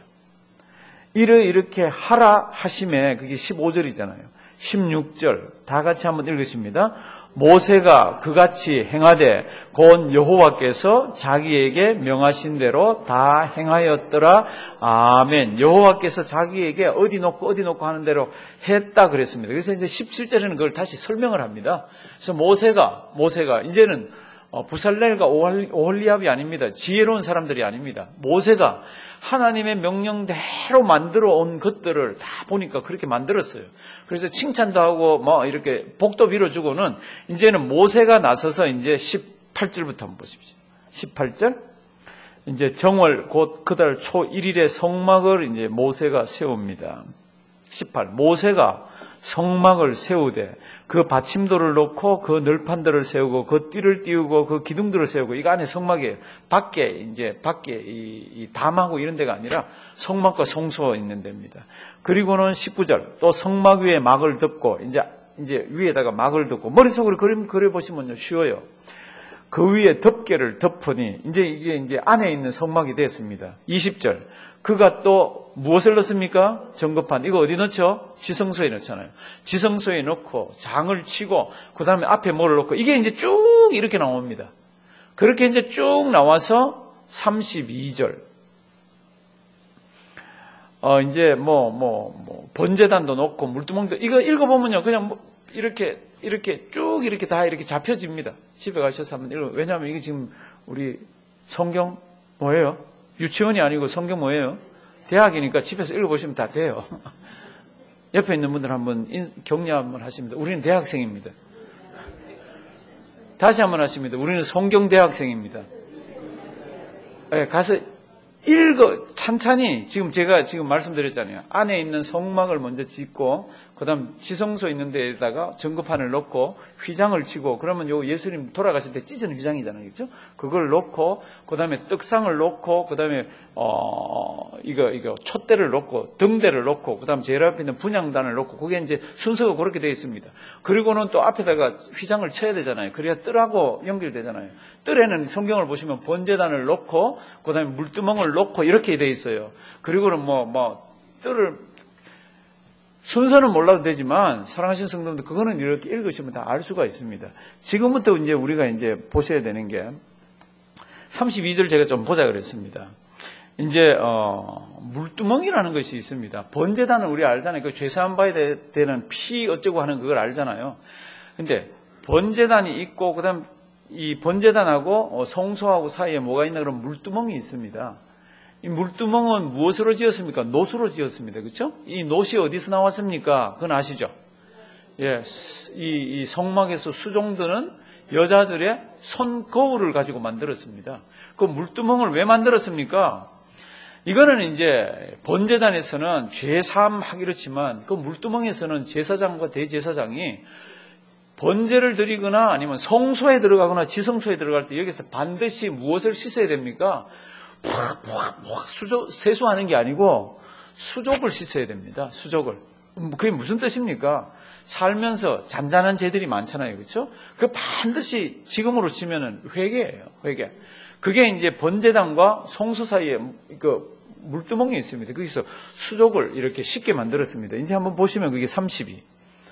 이를 이렇게 하라 하심에, 그게 십오 절이잖아요. 십육 절, 다 같이 한번 읽으십니다. 모세가 그같이 행하되 곧 여호와께서 자기에게 명하신 대로 다 행하였더라. 아멘. 여호와께서 자기에게 어디 놓고 어디 놓고 하는 대로 했다 그랬습니다. 그래서 이제 십칠 절에는 그걸 다시 설명을 합니다. 그래서 모세가 모세가 이제는 부살렐과 오홀리압이 아닙니다. 지혜로운 사람들이 아닙니다. 모세가 하나님의 명령대로 만들어 온 것들을 다 보니까 그렇게 만들었어요. 그래서 칭찬도 하고 뭐 이렇게 복도 빌어주고는 이제는 모세가 나서서 이제 십팔 절부터 한번 보십시오. 십팔 절. 이제 정월 곧 그달 초 일 일에 성막을 이제 모세가 세웁니다. 십팔. 모세가 성막을 세우되 그 받침돌을 놓고 그 널판들을 세우고 그 띠를 띄우고 그 기둥들을 세우고 이거 안에 성막이에요. 밖에 이제 밖에 이, 이 담하고 이런 데가 아니라 성막과 성소 있는 데입니다. 그리고는 십구 절 또 성막 위에 막을 덮고 이제 이제 위에다가 막을 덮고 머릿속으로 그림 그려 보시면요 쉬워요. 그 위에 덮개를 덮으니 이제 이게 이제 안에 있는 성막이 됐습니다. 이십 절 그가 또 무엇을 넣습니까? 전급판. 이거 어디 넣죠? 지성소에 넣잖아요. 지성소에 넣고 장을 치고 그 다음에 앞에 뭐를 넣고 이게 이제 쭉 이렇게 나옵니다. 그렇게 이제 쭉 나와서 삼십이 절. 어 이제 뭐 뭐 뭐 번제단도 넣고 물두멍도 이거 읽어보면요 그냥 뭐 이렇게 이렇게 쭉 이렇게 다 이렇게 잡혀집니다. 집에 가셔서 한번 읽어. 왜냐하면 이게 지금 우리 성경 뭐예요? 유치원이 아니고 성경 뭐예요? 대학이니까 집에서 읽어보시면 다 돼요. 옆에 있는 분들 한번 격려 한번 하십니다. 우리는 대학생입니다. 다시 한번 하십니다. 우리는 성경 대학생입니다. 네, 가서 읽어 찬찬히 지금 제가 지금 말씀드렸잖아요. 안에 있는 성막을 먼저 짓고 그다음 지성소 있는 데에다가 전급판을 놓고 휘장을 치고 그러면 요 예수님 돌아가실 때 찢은 휘장이잖아요. 그렇죠? 그걸 놓고 그다음에 떡상을 놓고 그다음에 어 이거 이거 촛대를 놓고 등대를 놓고 그다음 제일 앞에 있는 분향단을 놓고 그게 이제 순서가 그렇게 되어 있습니다. 그리고는 또 앞에다가 휘장을 쳐야 되잖아요. 그래야 뜰하고 연결되잖아요. 뜰에는 성경을 보시면 번제단을 놓고 그다음에 물두멍을 놓고 이렇게 되어 있어요. 그리고는 뭐 뭐 뜰을 순서는 몰라도 되지만 사랑하시는 성도님들 그거는 이렇게 읽으시면 다 알 수가 있습니다. 지금부터 이제 우리가 이제 보셔야 되는 게 삼십이 절 제가 좀 보자 그랬습니다. 이제 어 물두멍이라는 것이 있습니다. 번제단은 우리 알잖아요. 그 죄사함 받아야 되는 피 어쩌고 하는 그걸 알잖아요. 근데 번제단이 있고 그다음 이 번제단하고 성소하고 사이에 뭐가 있나 그러면 물두멍이 있습니다. 이 물두멍은 무엇으로 지었습니까? 노수로 지었습니다. 그렇죠? 이 노시 어디서 나왔습니까? 그건 아시죠? 예, 이, 이 성막에서 수종드는 여자들의 손 거울을 가지고 만들었습니다. 그 물두멍을 왜 만들었습니까? 이거는 이제 번제단에서는 죄 사함 하기로 치만 그 물두멍에서는 제사장과 대제사장이 번제를 드리거나 아니면 성소에 들어가거나 지성소에 들어갈 때 여기서 반드시 무엇을 씻어야 됩니까? 푹푹푹 수조 세수하는 게 아니고 수족을 씻어야 됩니다. 수족을. 그게 무슨 뜻입니까? 살면서 잔잔한 죄들이 많잖아요, 그렇죠? 그 반드시 지금으로 치면은 회개예요, 회개. 그게 이제 번제단과 성소 사이에 그 물두멍이 있습니다. 거기서 수족을 이렇게 쉽게 만들었습니다. 이제 한번 보시면 그게 삼십이.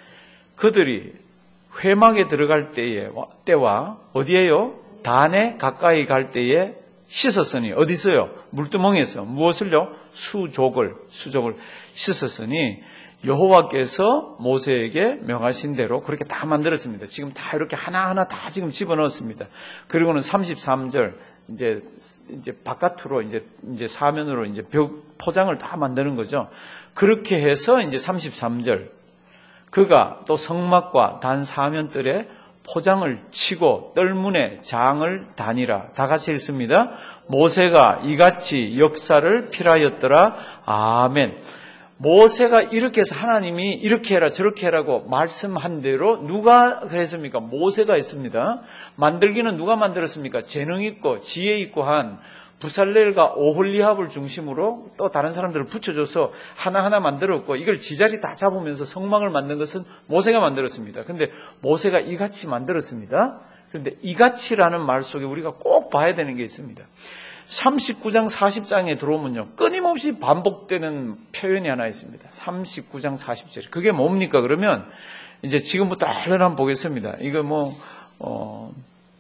그들이 회막에 들어갈 때에 때와 어디에요? 단에 가까이 갈 때에 씻었으니 어디서요? 물두멍에서 무엇을요? 수족을 수족을 씻었으니 여호와께서 모세에게 명하신 대로 그렇게 다 만들었습니다. 지금 다 이렇게 하나하나 다 지금 집어넣었습니다. 그리고는 삼십삼 절 이제 이제 바깥으로 이제 이제 사면으로 이제 벽 포장을 다 만드는 거죠. 그렇게 해서 이제 삼십삼 절 그가 또 성막과 단 사면뜰에 포장을 치고 뜰문에 장을 다니라. 다 같이 읽습니다. 모세가 이같이 역사를 필하였더라. 아멘. 모세가 이렇게 해서 하나님이 이렇게 해라 저렇게 해라고 말씀한 대로 누가 그랬습니까? 모세가 했습니다. 만들기는 누가 만들었습니까? 재능 있고 지혜 있고 한 부살렐과 오홀리합을 중심으로 또 다른 사람들을 붙여줘서 하나하나 만들었고 이걸 지자리 다 잡으면서 성막을 만든 것은 모세가 만들었습니다. 그런데 모세가 이같이 만들었습니다. 그런데 이같이라는 말 속에 우리가 꼭 봐야 되는 게 있습니다. 삼십구 장 사십 장에 들어오면요 끊임없이 반복되는 표현이 하나 있습니다. 삼십구 장 사십 절 그게 뭡니까? 그러면 이제 지금부터 얼른 한번 보겠습니다. 이거 뭐 어,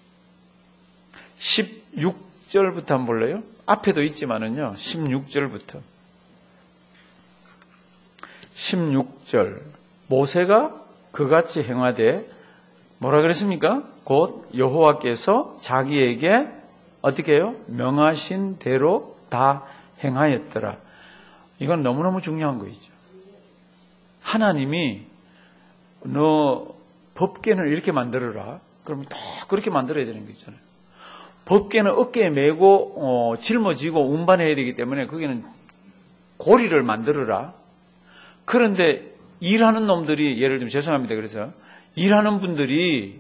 십육 절부터 한번 볼래요? 앞에도 있지만은요, 십육 절부터. 십육 절. 모세가 그같이 행하되, 뭐라 그랬습니까? 곧 여호와께서 자기에게 어떻게 해요? 명하신 대로 다 행하였더라. 이건 너무너무 중요한 거죠. 하나님이 너 법궤는 이렇게 만들어라. 그러면 또 그렇게 만들어야 되는 거 있잖아요. 법궤는 어깨에 메고 어, 짊어지고 운반해야 되기 때문에 거기는 고리를 만들어라. 그런데 일하는 놈들이, 예를 들면 죄송합니다. 그래서 일하는 분들이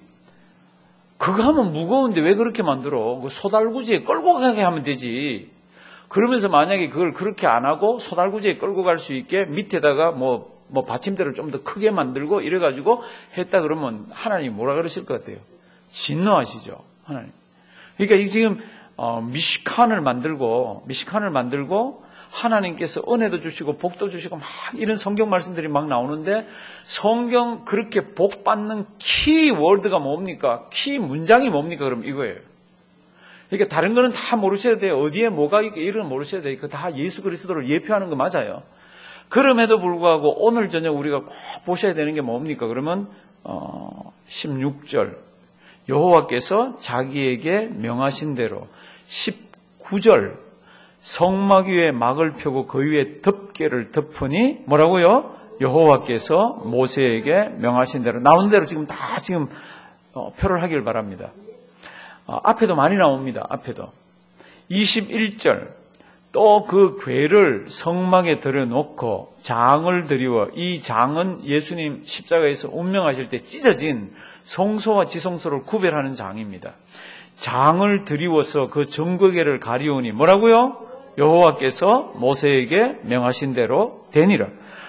그거 하면 무거운데 왜 그렇게 만들어? 그 소달구지에 끌고 가게 하면 되지. 그러면서 만약에 그걸 그렇게 안 하고 소달구지에 끌고 갈 수 있게 밑에다가 뭐, 뭐 받침대를 좀 더 크게 만들고 이래가지고 했다 그러면 하나님 뭐라 그러실 것 같아요? 진노하시죠, 하나님. 그러니까 이 지금 어, 미시칸을 만들고 미시칸을 만들고 하나님께서 은혜도 주시고 복도 주시고 막 이런 성경 말씀들이 막 나오는데 성경 그렇게 복 받는 키워드가 뭡니까? 키 문장이 뭡니까? 그럼 이거예요. 그러니까 다른 거는 다 모르셔야 돼요. 어디에 뭐가 있고 이런 거 모르셔야 돼요. 그거 다 예수 그리스도를 예표하는 거 맞아요. 그럼에도 불구하고 오늘 저녁 우리가 꼭 보셔야 되는 게 뭡니까? 그러면 어, 십육 절 여호와께서 자기에게 명하신 대로 십구 절 성막 위에 막을 펴고 그 위에 덮개를 덮으니 뭐라고요? 여호와께서 모세에게 명하신 대로 나온 대로 지금 다 지금 어, 표를 하길 바랍니다. 어, 앞에도 많이 나옵니다. 앞에도 이십일 절 또 그 궤를 성막에 들여놓고 장을 드리워 이 장은 예수님 십자가에서 운명하실 때 찢어진 성소와 지성소를 구별하는 장입니다. 장을 드리워서 그 정거궤를 가리우니 뭐라고요? 여호와께서 모세에게 명하신 대로 되니라.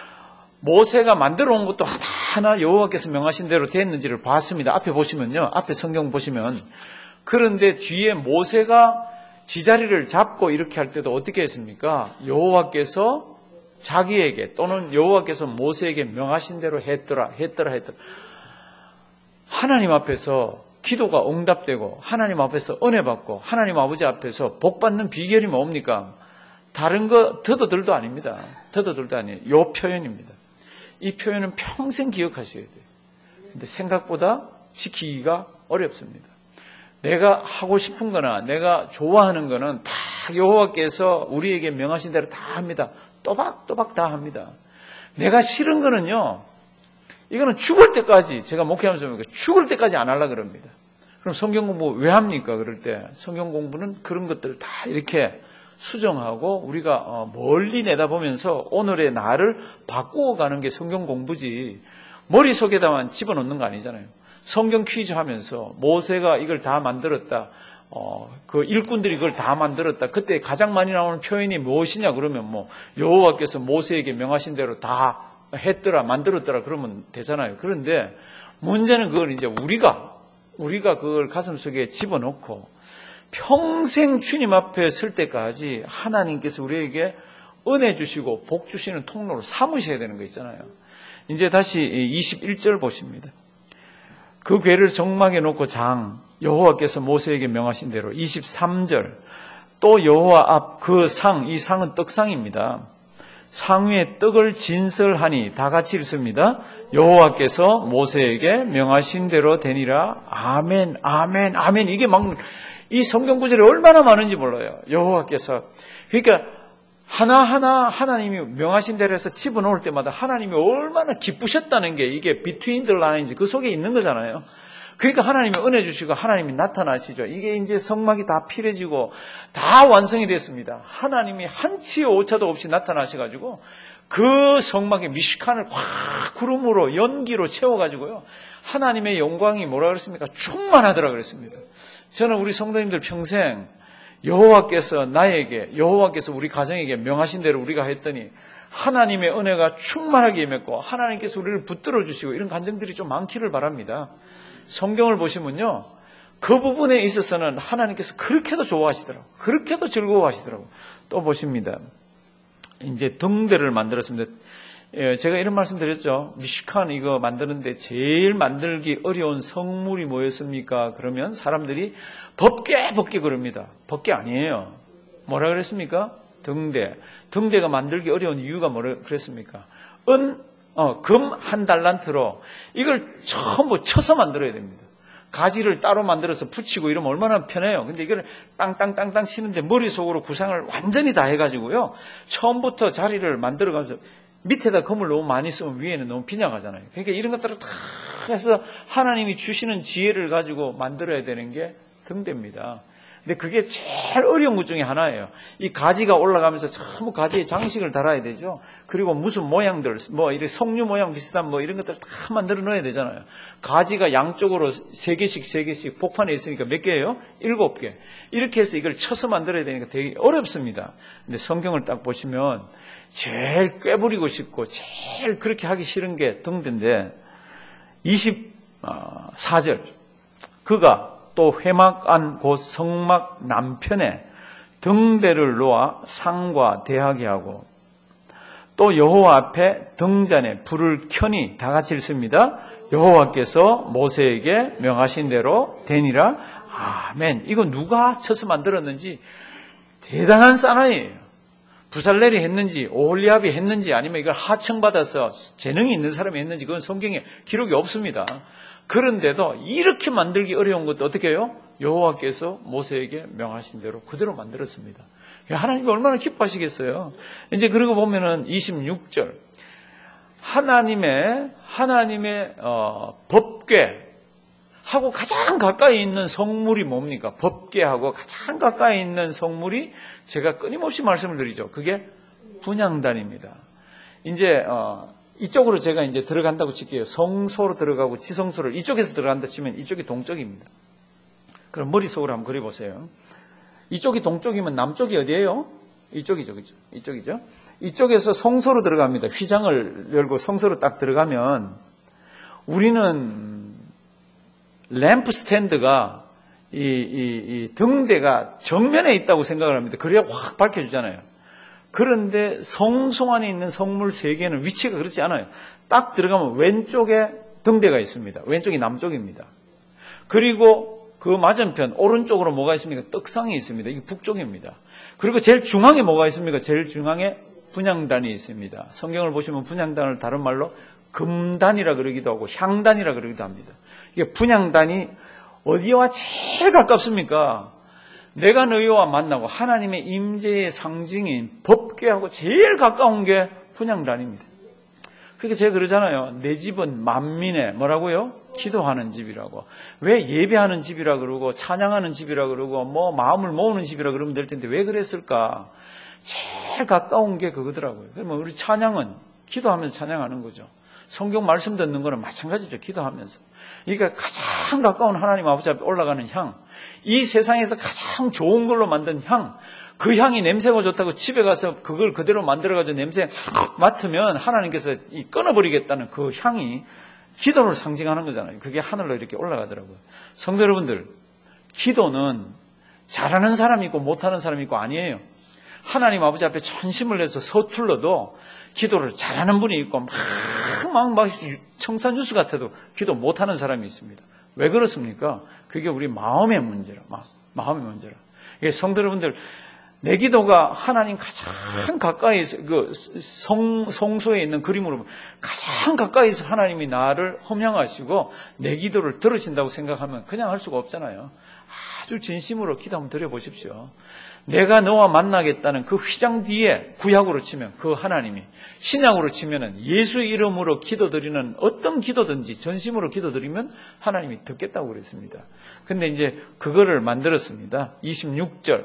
모세가 만들어 온 것도 하나하나 여호와께서 명하신 대로 됐는지를 봤습니다. 앞에 보시면요. 앞에 성경 보시면 그런데 뒤에 모세가 지자리를 잡고 이렇게 할 때도 어떻게 했습니까? 여호와께서 자기에게 또는 여호와께서 모세에게 명하신 대로 했더라 했더라 했더라. 하나님 앞에서 기도가 응답되고 하나님 앞에서 은혜 받고 하나님 아버지 앞에서 복 받는 비결이 뭡니까? 다른 거 더더들도 아닙니다. 더더들도 아니에요. 이 표현입니다. 이 표현은 평생 기억하셔야 돼요. 근데 생각보다 지키기가 어렵습니다. 내가 하고 싶은 거나 내가 좋아하는 거는 다 여호와께서 우리에게 명하신 대로 다 합니다. 또박또박 다 합니다. 내가 싫은 거는요. 이거는 죽을 때까지 제가 목회하면서 죽을 때까지 안 하려고 그럽니다. 그럼 성경 공부 왜 합니까? 그럴 때 성경 공부는 그런 것들을 다 이렇게 수정하고 우리가 멀리 내다보면서 오늘의 나를 바꾸어 가는 게 성경 공부지 머릿속에다만 집어넣는 거 아니잖아요. 성경 퀴즈 하면서 모세가 이걸 다 만들었다. 어, 그 일꾼들이 그걸 다 만들었다. 그때 가장 많이 나오는 표현이 무엇이냐 그러면 뭐 여호와께서 모세에게 명하신 대로 다 했더라 만들었더라 그러면 되잖아요. 그런데 문제는 그걸 이제 우리가 우리가 그걸 가슴속에 집어넣고 평생 주님 앞에 설 때까지 하나님께서 우리에게 은혜 주시고 복 주시는 통로로 삼으셔야 되는 거 있잖아요. 이제 다시 이십일 절 보십니다. 그 궤를 정막에 놓고 장 여호와께서 모세에게 명하신 대로 이십삼 절 또 여호와 앞 그 상 이 상은 떡상입니다. 상 위에 떡을 진설하니 다 같이 읽습니다. 여호와께서 모세에게 명하신 대로 되니라. 아멘 아멘 아멘. 이게 막 이 성경 구절이 얼마나 많은지 몰라요. 여호와께서 그러니까 하나하나 하나님이 명하신 대로 해서 집어넣을 때마다 하나님이 얼마나 기쁘셨다는 게 이게 between the lines 그 속에 있는 거잖아요. 그러니까 하나님이 은혜 주시고 하나님이 나타나시죠. 이게 이제 성막이 다 필해지고 다 완성이 됐습니다. 하나님이 한치의 오차도 없이 나타나셔가지고 그 성막의 미시칸을 확 구름으로 연기로 채워가지고요. 하나님의 영광이 뭐라 그랬습니까? 충만하더라 그랬습니다. 저는 우리 성도님들 평생 여호와께서 나에게 여호와께서 우리 가정에게 명하신 대로 우리가 했더니 하나님의 은혜가 충만하게 임했고 하나님께서 우리를 붙들어 주시고 이런 간증들이 좀 많기를 바랍니다. 성경을 보시면요. 그 부분에 있어서는 하나님께서 그렇게도 좋아하시더라고요. 그렇게도 즐거워하시더라고요. 또 보십니다. 이제 등대를 만들었습니다. 제가 이런 말씀 드렸죠. 미시칸 이거 만드는데 제일 만들기 어려운 성물이 뭐였습니까? 그러면 사람들이 법계 법계 그럽니다. 법계 아니에요. 뭐라 그랬습니까? 등대. 등대가 만들기 어려운 이유가 뭐라 그랬습니까? 은, 어, 금 한 달란트로 이걸 전부 쳐서 만들어야 됩니다. 가지를 따로 만들어서 붙이고 이러면 얼마나 편해요. 근데 이걸 땅땅땅땅 치는데 머릿속으로 구상을 완전히 다 해가지고요. 처음부터 자리를 만들어가면서 밑에다 금을 너무 많이 쓰면 위에는 너무 빈약하잖아요. 그러니까 이런 것들을 다 해서 하나님이 주시는 지혜를 가지고 만들어야 되는 게 등대입니다. 근데 그게 제일 어려운 것 중에 하나예요. 이 가지가 올라가면서 전부 가지에 장식을 달아야 되죠. 그리고 무슨 모양들, 뭐 이렇게 석류 모양 비슷한 뭐 이런 것들 다 만들어 넣어야 되잖아요. 가지가 양쪽으로 세 개씩 세 개씩 복판에 있으니까 몇 개예요? 일곱 개. 이렇게 해서 이걸 쳐서 만들어야 되니까 되게 어렵습니다. 근데 성경을 딱 보시면 제일 꿰부리고 싶고 제일 그렇게 하기 싫은 게 등대인데 이십사 절 그가 또 회막안 곧 성막 남편에 등대를 놓아 상과 대하게 하고 또 여호와 앞에 등잔에 불을 켜니 다 같이 읽습니다. 여호와께서 모세에게 명하신 대로 되니라. 아멘. 이거 누가 쳐서 만들었는지 대단한 사나이예요. 부살렐이 했는지 오홀리압이 했는지 아니면 이걸 하청받아서 재능이 있는 사람이 했는지 그건 성경에 기록이 없습니다. 그런데도 이렇게 만들기 어려운 것도 어떻게 해요? 여호와께서 모세에게 명하신 대로 그대로 만들었습니다. 하나님이 얼마나 기뻐하시겠어요? 이제 그러고 보면은 이십육 절 하나님의 하나님의 어, 법궤하고 가장 가까이 있는 성물이 뭡니까? 법궤하고 가장 가까이 있는 성물이 제가 끊임없이 말씀을 드리죠. 그게 분향단입니다. 이제 어, 이쪽으로 제가 이제 들어간다고 칠게요. 성소로 들어가고 지성소를 이쪽에서 들어간다 치면 이쪽이 동쪽입니다. 그럼 머릿속으로 한번 그려보세요. 이쪽이 동쪽이면 남쪽이 어디예요? 이쪽이죠. 그죠? 이쪽이죠. 이쪽에서 성소로 들어갑니다. 휘장을 열고 성소로 딱 들어가면 우리는 램프 스탠드가 이, 이, 이 등대가 정면에 있다고 생각을 합니다. 그래야 확 밝혀주잖아요. 그런데 성소 안에 있는 성물 세 개는 위치가 그렇지 않아요. 딱 들어가면 왼쪽에 등대가 있습니다. 왼쪽이 남쪽입니다. 그리고 그 맞은편 오른쪽으로 뭐가 있습니까? 떡상이 있습니다. 이게 북쪽입니다. 그리고 제일 중앙에 뭐가 있습니까? 제일 중앙에 분향단이 있습니다. 성경을 보시면 분향단을 다른 말로 금단이라 그러기도 하고 향단이라 그러기도 합니다. 이게 분향단이 어디와 제일 가깝습니까? 내가 너희와 만나고 하나님의 임재의 상징인 법궤하고 제일 가까운 게 분향단입니다. 그러니까 제가 그러잖아요. 내 집은 만민의 뭐라고요? 기도하는 집이라고. 왜 예배하는 집이라 그러고 찬양하는 집이라 그러고 뭐 마음을 모으는 집이라 그러면 될 텐데 왜 그랬을까? 제일 가까운 게 그거더라고요. 그러면 우리 찬양은 기도하면서 찬양하는 거죠. 성경 말씀 듣는 거는 마찬가지죠. 기도하면서. 그러니까 가장 가까운 하나님 아버지 앞에 올라가는 향, 이 세상에서 가장 좋은 걸로 만든 향, 그 향이 냄새가 좋다고 집에 가서 그걸 그대로 만들어가지고 냄새 맡으면 하나님께서 이 끊어버리겠다는 그 향이 기도를 상징하는 거잖아요. 그게 하늘로 이렇게 올라가더라고요. 성도 여러분들, 기도는 잘하는 사람이 있고 못하는 사람이 있고 아니에요. 하나님 아버지 앞에 전심을 내서 서툴러도 기도를 잘하는 분이 있고 막, 막, 막 청산유수 같아도 기도 못하는 사람이 있습니다. 왜 그렇습니까? 그게 우리 마음의 문제라. 마음의 문제라. 성도 여러분들, 내 기도가 하나님 가장 가까이서 그 성, 성소에 있는 그림으로 가장 가까이서 하나님이 나를 험향하시고 내 기도를 들으신다고 생각하면 그냥 할 수가 없잖아요. 아주 진심으로 기도 한번 드려보십시오. 내가 너와 만나겠다는 그 휘장 뒤에 구약으로 치면 그 하나님이, 신약으로 치면은 예수 이름으로 기도드리는 어떤 기도든지 전심으로 기도드리면 하나님이 듣겠다고 그랬습니다. 근데 이제 그거를 만들었습니다. 이십육 절.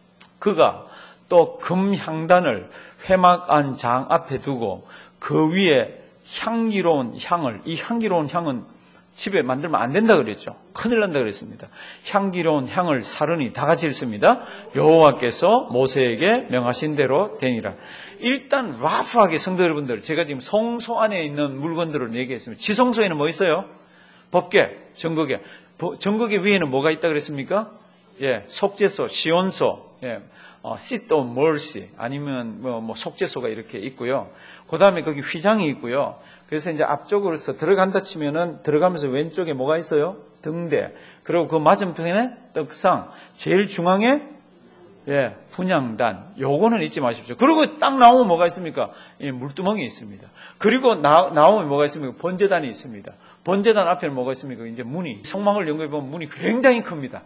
그가 또 금향단을 회막 안 장 앞에 두고 그 위에 향기로운 향을, 이 향기로운 향은 집에 만들면 안 된다 그랬죠. 큰일 난다 그랬습니다. 향기로운 향을 사르니 다 같이 읽습니다. 여호와께서 모세에게 명하신 대로 되니라. 일단 라프하게 성도 여러분들, 제가 지금 성소 안에 있는 물건들을 얘기했습니다. 지성소에는 뭐 있어요? 법궤, 정거궤. 정거궤 위에는 뭐가 있다 그랬습니까? 예, 속죄소, 시온소, 예, 어, seat of mercy, 아니면 뭐, 뭐 속죄소가 이렇게 있고요. 그 다음에 거기 휘장이 있고요. 그래서 이제 앞쪽으로서 들어간다 치면은 들어가면서 왼쪽에 뭐가 있어요? 등대. 그리고 그 맞은편에 떡상. 제일 중앙에 예, 분향단. 요거는 잊지 마십시오. 그리고 딱 나오면 뭐가 있습니까? 예, 물두멍이 있습니다. 그리고 나, 나오면 뭐가 있습니까? 번제단이 있습니다. 번제단 앞에는 뭐가 있습니까? 이제 문이. 성막을 연결해 보면 문이 굉장히 큽니다.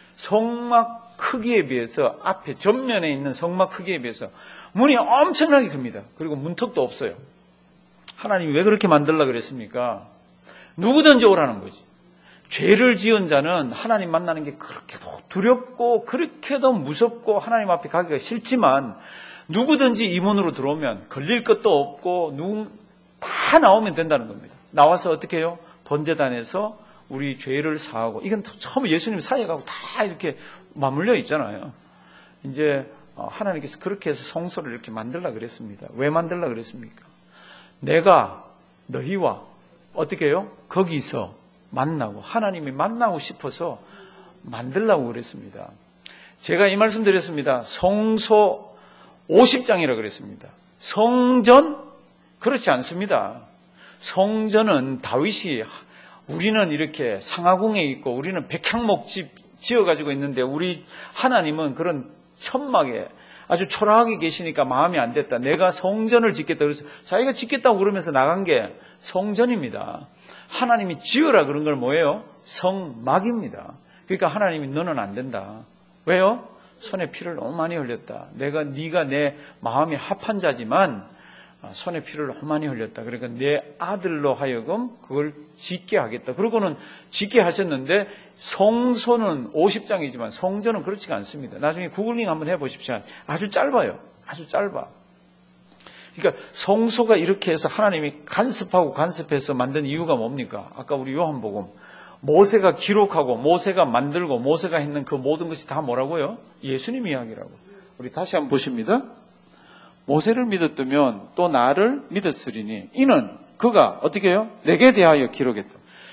성막 크기에 비해서 앞에 전면에 있는 성막 크기에 비해서 문이 엄청나게 큽니다. 그리고 문턱도 없어요. 하나님이 왜 그렇게 만들려고 그랬습니까? 누구든지 오라는 거지. 죄를 지은 자는 하나님 만나는 게 그렇게 두렵고 그렇게도 무섭고 하나님 앞에 가기가 싫지만 누구든지 이 문으로 들어오면 걸릴 것도 없고 누, 다 나오면 된다는 겁니다. 나와서 어떻게 해요? 번제단에서 우리 죄를 사하고, 이건 처음에 예수님 사역하고 다 이렇게 맞물려 있잖아요. 이제 하나님께서 그렇게 해서 성소를 이렇게 만들라 그랬습니다. 왜 만들라 그랬습니까? 내가 너희와 어떻게 해요? 거기서 만나고 하나님이 만나고 싶어서 만들라고 그랬습니다. 제가 이 말씀 드렸습니다. 성소 오십 장이라고 그랬습니다. 성전? 그렇지 않습니다. 성전은 다윗이, 우리는 이렇게 상하궁에 있고 우리는 백향목집 지어가지고 있는데 우리 하나님은 그런 천막에 아주 초라하게 계시니까 마음이 안 됐다. 내가 성전을 짓겠다. 그래서 자기가 짓겠다고 그러면서 나간 게 성전입니다. 하나님이 지으라 그런 걸 뭐예요? 성막입니다. 그러니까 하나님이 너는 안 된다. 왜요? 손에 피를 너무 많이 흘렸다. 내가 네가 내 마음이 합한 자지만 손에 피를 너무 많이 흘렸다. 그러니까 내 아들로 하여금 그걸 짓게 하겠다. 그러고는 짓게 하셨는데 성소는 오십 장이지만 성전은 그렇지가 않습니다. 나중에 구글링 한번 해보십시오. 아주 짧아요. 아주 짧아. 그러니까 성소가 이렇게 해서 하나님이 간섭하고 간섭해서 만든 이유가 뭡니까? 아까 우리 요한복음 모세가 기록하고 모세가 만들고 모세가 했는 그 모든 것이 다 뭐라고요? 예수님 이야기라고. 우리 다시 한번 보십니다. 모세를 믿었다면 또 나를 믿었으리니 이는 그가 어떻게 해요? 내게 대하여 기록했다.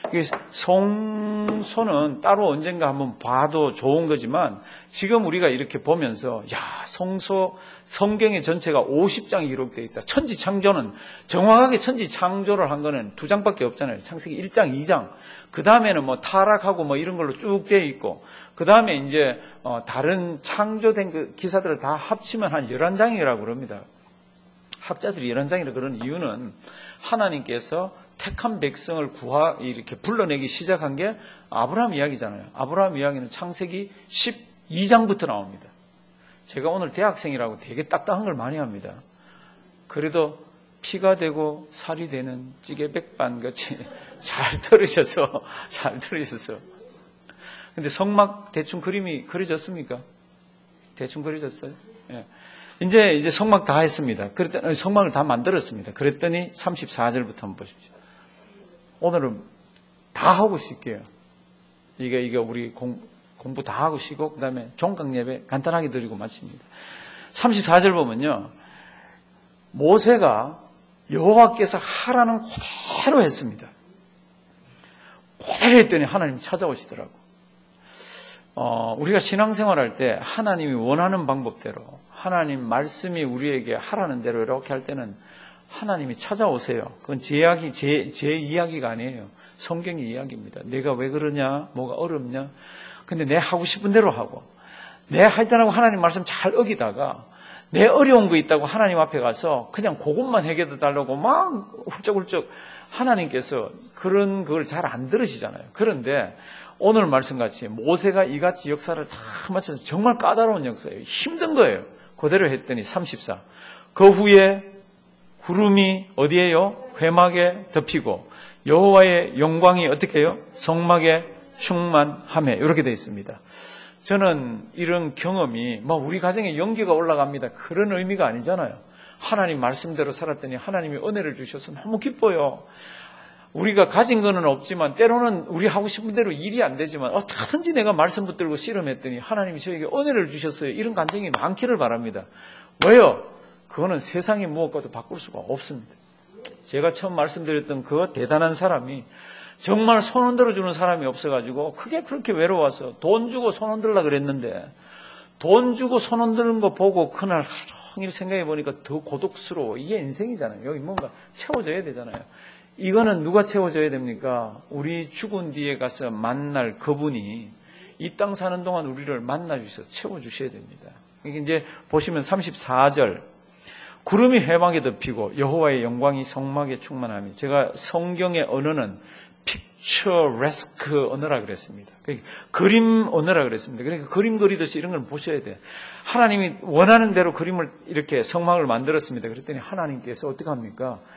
성소는 따로 언젠가 한번 봐도 좋은 거지만 지금 우리가 이렇게 보면서 야, 성소 성경의 전체가 오십 장이 기록되어 있다. 천지창조는 정확하게 천지창조를 한 거는 두 장밖에 없잖아요. 창세기 일 장, 이 장. 그 다음에는 뭐 타락하고 뭐 이런 걸로 쭉 되어 있고 그 다음에 이제 어 다른 창조된 그 기사들을 다 합치면 한 열한 장이라고 그럽니다. 학자들이 열한 장이라고 그러는 이유는 하나님께서 택한 백성을 구하 이렇게 불러내기 시작한 게 아브라함 이야기잖아요. 아브라함 이야기는 창세기 십이 장부터 나옵니다. 제가 오늘 대학생이라고 되게 딱딱한 걸 많이 합니다. 그래도 피가 되고 살이 되는 찌개 백반 같이 잘 들으셔서 잘 들으셔서. 근데 성막 대충 그림이 그려졌습니까? 대충 그려졌어요. 예. 이제 이제 성막 다 했습니다. 그랬더니 성막을 다 만들었습니다. 그랬더니 삼십사 절부터 한번 보십시오. 오늘은 다 하고 쉴게요. 이게 이게 우리 공, 공부 다 하고 쉬고 그다음에 종강 예배 간단하게 드리고 마칩니다. 삼십사 절 보면요. 모세가 여호와께서 하라는 그대로 했습니다. 그대로 했더니 하나님이 찾아오시더라고. 어, 우리가 신앙생활할 때 하나님이 원하는 방법대로 하나님 말씀이 우리에게 하라는 대로 이렇게 할 때는 하나님이 찾아오세요. 그건 제 이야기, 제, 제 이야기가 아니에요. 성경의 이야기입니다. 내가 왜 그러냐, 뭐가 어렵냐. 근데 내 하고 싶은 대로 하고, 내 하여튼하고 하나님 말씀 잘 어기다가, 내 어려운 거 있다고 하나님 앞에 가서 그냥 그것만 해결해 달라고 막 훌쩍훌쩍 하나님께서 그런 걸 잘 안 들으시잖아요. 그런데 오늘 말씀같이 모세가 이같이 역사를 다 마쳐서 정말 까다로운 역사예요. 힘든 거예요. 그대로 했더니 삼십사. 그 후에 구름이 어디에요? 회막에 덮이고 여호와의 영광이 어떻게 해요? 성막에 충만하며 이렇게 되어 있습니다. 저는 이런 경험이 뭐 우리 가정에 연기가 올라갑니다. 그런 의미가 아니잖아요. 하나님 말씀대로 살았더니 하나님이 은혜를 주셔서 너무 기뻐요. 우리가 가진 거는 없지만 때로는 우리 하고 싶은 대로 일이 안 되지만 어떻게든지 내가 말씀 붙들고 씨름했더니 하나님이 저에게 은혜를 주셨어요. 이런 감정이 많기를 바랍니다. 왜요? 그거는 세상의 무엇과도 바꿀 수가 없습니다. 제가 처음 말씀드렸던 그 대단한 사람이 정말 손 흔들어 주는 사람이 없어가지고 그게 그렇게 외로워서 돈 주고 손 흔들라 그랬는데 돈 주고 손 흔드는 거 보고 그날 하루 종일 생각해 보니까 더 고독스러워. 이게 인생이잖아요. 여기 뭔가 채워져야 되잖아요. 이거는 누가 채워줘야 됩니까? 우리 죽은 뒤에 가서 만날 그분이 이 땅 사는 동안 우리를 만나 주셔서 채워주셔야 됩니다. 이게 이제 보시면 삼십사 절 구름이 회막에 덮이고 여호와의 영광이 성막에 충만함이. 제가 성경의 언어는 picturesque 언어라 그랬습니다. 그러니까 그림 언어라 그랬습니다. 그러니까 그림 그리듯이 이런 걸 보셔야 돼요. 하나님이 원하는 대로 그림을 이렇게 성막을 만들었습니다. 그랬더니 하나님께서 어떻게 합니까?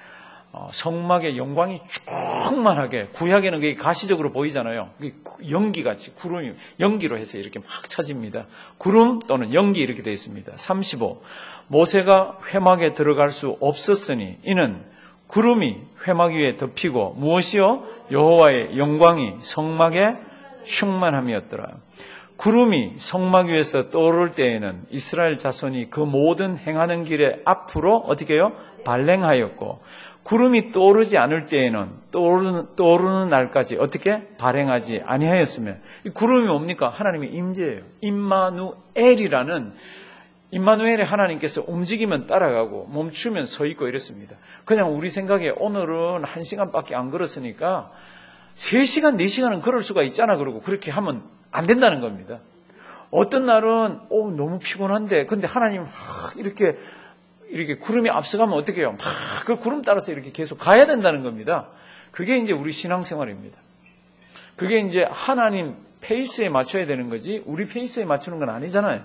성막의 영광이 충만하게, 구약에는 그게 가시적으로 보이잖아요. 연기같이, 구름이 연기로 해서 이렇게 막 차집니다. 구름 또는 연기 이렇게 되어 있습니다. 삼십오. 모세가 회막에 들어갈 수 없었으니 이는 구름이 회막 위에 덮이고 무엇이요? 여호와의 영광이 성막에 충만함이었더라. 구름이 성막 위에서 떠오를 때에는 이스라엘 자손이 그 모든 행하는 길에 앞으로 어떻게 해요? 발행하였고, 구름이 떠오르지 않을 때에는 떠오르는, 떠오르는 날까지 어떻게? 발행하지 아니하였으며, 이 구름이 뭡니까? 하나님의 임재예요. 임마누엘이라는, 임마누엘의 하나님께서 움직이면 따라가고 멈추면 서 있고 이랬습니다. 그냥 우리 생각에 오늘은 한 시간밖에 안 걸었으니까 세 시간, 네 시간은 걸을 수가 있잖아 그러고 그렇게 하면 안 된다는 겁니다. 어떤 날은 오, 너무 피곤한데 근데 하나님 이렇게 이렇게 구름이 앞서가면 어떻게 해요? 막 그 구름 따라서 이렇게 계속 가야 된다는 겁니다. 그게 이제 우리 신앙생활입니다. 그게 이제 하나님 페이스에 맞춰야 되는 거지 우리 페이스에 맞추는 건 아니잖아요.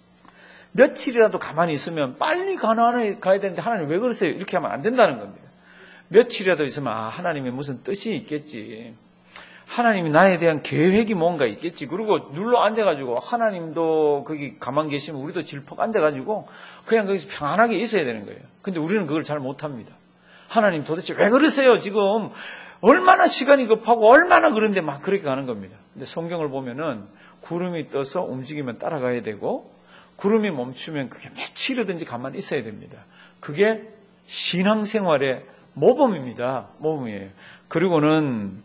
며칠이라도 가만히 있으면 빨리 가나안에 가야 되는데 하나님 왜 그러세요? 이렇게 하면 안 된다는 겁니다. 며칠이라도 있으면 아 하나님의 무슨 뜻이 있겠지. 하나님이 나에 대한 계획이 뭔가 있겠지. 그리고 눌러 앉아가지고 하나님도 거기 가만 계시면 우리도 질퍽 앉아가지고 그냥 거기서 평안하게 있어야 되는 거예요. 근데 우리는 그걸 잘 못합니다. 하나님 도대체 왜 그러세요? 지금 얼마나 시간이 급하고 얼마나 그런데 막 그렇게 가는 겁니다. 근데 성경을 보면은 구름이 떠서 움직이면 따라가야 되고 구름이 멈추면 그게 며칠이든지 가만히 있어야 됩니다. 그게 신앙생활의 모범입니다. 모범이에요. 그리고는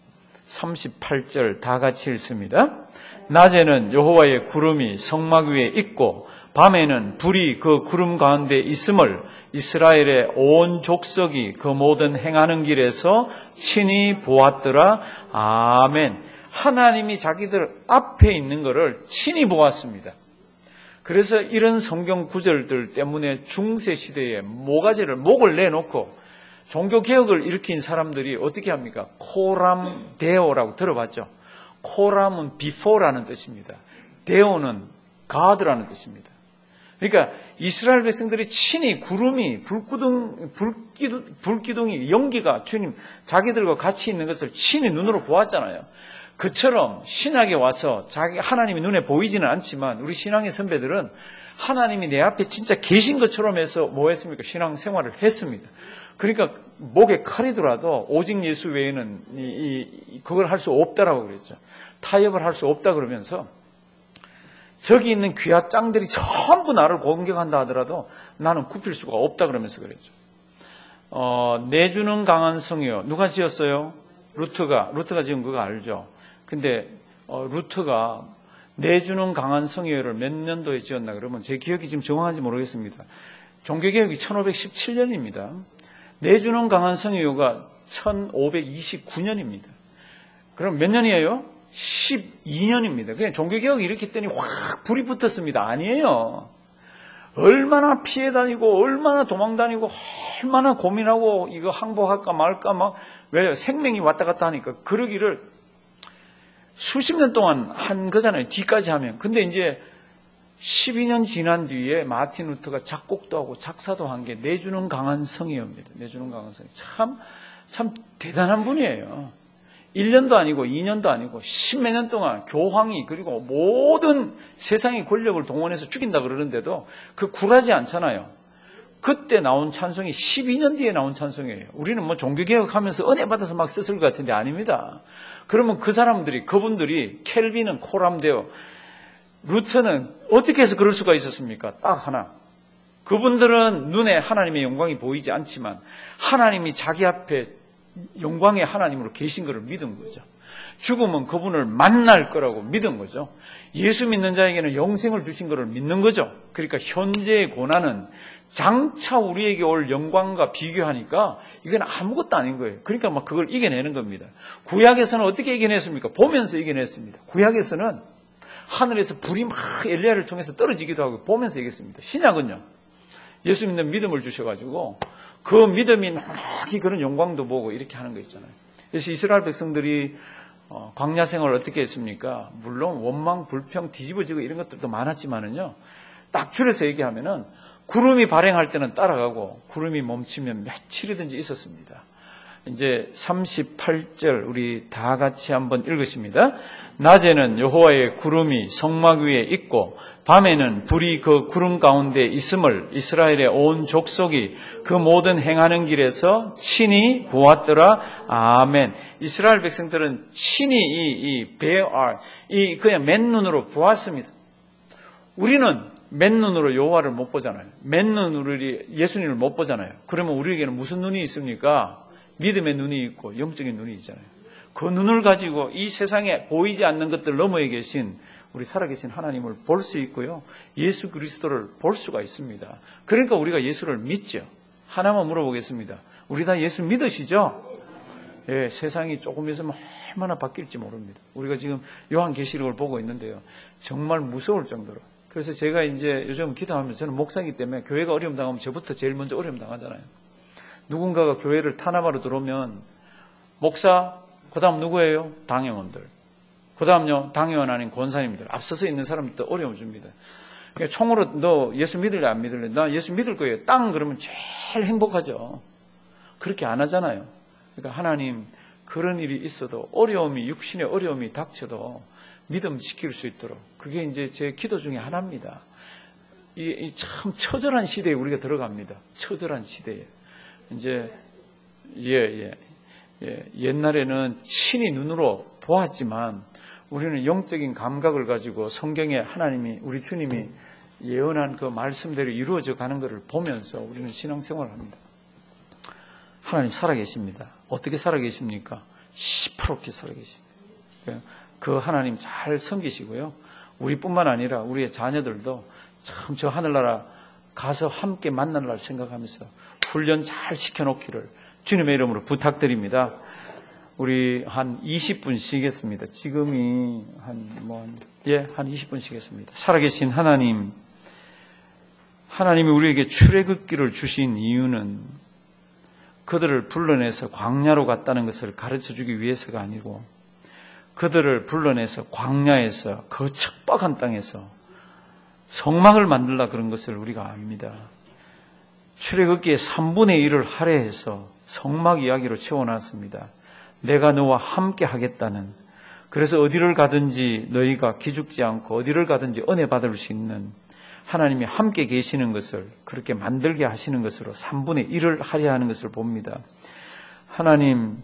삼십팔 절 다 같이 읽습니다. 낮에는 여호와의 구름이 성막 위에 있고 밤에는 불이 그 구름 가운데 있음을 이스라엘의 온 족속이 그 모든 행하는 길에서 친히 보았더라. 아멘. 하나님이 자기들 앞에 있는 것을 친히 보았습니다. 그래서 이런 성경 구절들 때문에 중세 시대에 모가지를 목을 내놓고 종교개혁을 일으킨 사람들이 어떻게 합니까? 코람 데오라고 들어봤죠? 코람은 before라는 뜻입니다. 데오는 God라는 뜻입니다. 그러니까 이스라엘 백성들이 친히 구름이 불기둥, 불기둥, 불기둥이 연기가 주님 자기들과 같이 있는 것을 친히 눈으로 보았잖아요. 그처럼 신학에 와서 자기 하나님이 눈에 보이지는 않지만 우리 신앙의 선배들은 하나님이 내 앞에 진짜 계신 것처럼 해서 뭐 했습니까? 신앙생활을 했습니다. 그러니까 목에 칼이 들어도 오직 예수 외에는 이, 이, 그걸 할 수 없다라고 그랬죠. 타협을 할 수 없다 그러면서 저기 있는 귀하 짱들이 전부 나를 공격한다 하더라도 나는 굽힐 수가 없다 그러면서 그랬죠. 어, 내주는 강한 성이요. 누가 지었어요? 루트가. 루트가 지은 그거 알죠? 근데 어, 루트가 내주는 강한 성이요를 몇 년도에 지었나 그러면 제 기억이 지금 정확한지 모르겠습니다. 종교개혁이 천오백십칠 년입니다. 내주는 강한 성이요가 천오백이십구 년입니다. 그럼 몇 년이에요? 십이 년입니다. 그냥 종교개혁이 이렇게 했더니 확 불이 붙었습니다. 아니에요. 얼마나 피해 다니고 얼마나 도망 다니고 얼마나 고민하고 이거 항복할까 말까 막 왜 생명이 왔다 갔다 하니까 그러기를 수십 년 동안 한 거잖아요. 뒤까지 하면. 근데 이제 십이 년 지난 뒤에 마틴 루터가 작곡도 하고 작사도 한 게 내주는 강한 성이옵니다. 내주는 강한 성이. 참, 참 대단한 분이에요. 일 년도 아니고 이 년도 아니고 십몇 년 동안 교황이 그리고 모든 세상의 권력을 동원해서 죽인다 그러는데도 그 굴하지 않잖아요. 그때 나온 찬송이 십이 년 뒤에 나온 찬송이에요. 우리는 뭐 종교개혁하면서 은혜 받아서 막 썼을 것 같은데 아닙니다. 그러면 그 사람들이 그분들이 켈빈은 코람데오 루터는 어떻게 해서 그럴 수가 있었습니까? 딱 하나. 그분들은 눈에 하나님의 영광이 보이지 않지만 하나님이 자기 앞에 영광의 하나님으로 계신 것을 믿은 거죠. 죽으면 그분을 만날 거라고 믿은 거죠. 예수 믿는 자에게는 영생을 주신 것을 믿는 거죠. 그러니까 현재의 고난은 장차 우리에게 올 영광과 비교하니까 이건 아무것도 아닌 거예요. 그러니까 막 그걸 이겨내는 겁니다. 구약에서는 어떻게 이겨냈습니까? 보면서 이겨냈습니다. 구약에서는 하늘에서 불이 막 엘리야를 통해서 떨어지기도 하고 보면서 이겼습니다. 신약은요. 예수 믿는 믿음을 주셔가지고 그 믿음이 넉넉히 그런 영광도 보고 이렇게 하는 거 있잖아요. 그래서 이스라엘 백성들이 광야 생활을 어떻게 했습니까? 물론 원망, 불평, 뒤집어지고 이런 것들도 많았지만은요. 딱 줄여서 얘기하면은 구름이 발행할 때는 따라가고 구름이 멈추면 며칠이든지 있었습니다. 이제 삼십팔 절 우리 다 같이 한번 읽으십니다. 낮에는 여호와의 구름이 성막 위에 있고 밤에는 불이 그 구름 가운데 있음을 이스라엘의 온 족속이 그 모든 행하는 길에서 친히 보았더라. 아멘. 이스라엘 백성들은 친히 이, 이 베알, 이 그냥 맨눈으로 보았습니다. 우리는 맨눈으로 여호와를 못 보잖아요. 맨눈으로 예수님을 못 보잖아요. 그러면 우리에게는 무슨 눈이 있습니까? 믿음의 눈이 있고 영적인 눈이 있잖아요. 그 눈을 가지고 이 세상에 보이지 않는 것들 너머에 계신 우리 살아계신 하나님을 볼 수 있고요. 예수 그리스도를 볼 수가 있습니다. 그러니까 우리가 예수를 믿죠. 하나만 물어보겠습니다. 우리 다 예수 믿으시죠? 예, 세상이 조금 있으면 얼마나 바뀔지 모릅니다. 우리가 지금 요한계시록을 보고 있는데요. 정말 무서울 정도로. 그래서 제가 이제 요즘 기도하면서 저는 목사이기 때문에 교회가 어려움 당하면 저부터 제일 먼저 어려움 당하잖아요. 누군가가 교회를 탄압하러 들어오면 목사, 그 다음 누구예요? 당회원들. 그 다음요, 당회원 아닌 권사님들. 앞서서 있는 사람들도 어려움 줍니다. 그러니까 총으로 너 예수 믿을래 안 믿을래? 나 예수 믿을 거예요. 땅 그러면 제일 행복하죠. 그렇게 안 하잖아요. 그러니까 하나님 그런 일이 있어도 어려움이 육신의 어려움이 닥쳐도 믿음 지킬 수 있도록 그게 이제 제 기도 중에 하나입니다. 이, 이 참 처절한 시대에 우리가 들어갑니다. 처절한 시대에. 이제, 예, 예, 예. 옛날에는 친히 눈으로 보았지만 우리는 영적인 감각을 가지고 성경에 하나님이, 우리 주님이 예언한 그 말씀대로 이루어져 가는 것을 보면서 우리는 신앙생활을 합니다. 하나님 살아계십니다. 어떻게 살아계십니까? 시퍼렇게 살아계십니다. 그 하나님 잘 섬기시고요. 우리뿐만 아니라 우리의 자녀들도 참 저 하늘나라 가서 함께 만날 날 생각하면서 훈련 잘 시켜놓기를 주님의 이름으로 부탁드립니다. 우리 한 이십 분씩 했습니다. 지금이 한 뭐, 예, 한 이십 분씩 했습니다. 살아계신 하나님, 하나님이 우리에게 출애굽기를 주신 이유는 그들을 불러내서 광야로 갔다는 것을 가르쳐 주기 위해서가 아니고 그들을 불러내서 광야에서 그 척박한 땅에서 성막을 만들라 그런 것을 우리가 압니다. 출애굽기의 삼분의 일을 할애해서 성막 이야기로 채워놨습니다. 내가 너와 함께 하겠다는, 그래서 어디를 가든지 너희가 기죽지 않고 어디를 가든지 은혜 받을 수 있는 하나님이 함께 계시는 것을 그렇게 만들게 하시는 것으로 삼분의 일을 할애하는 것을 봅니다. 하나님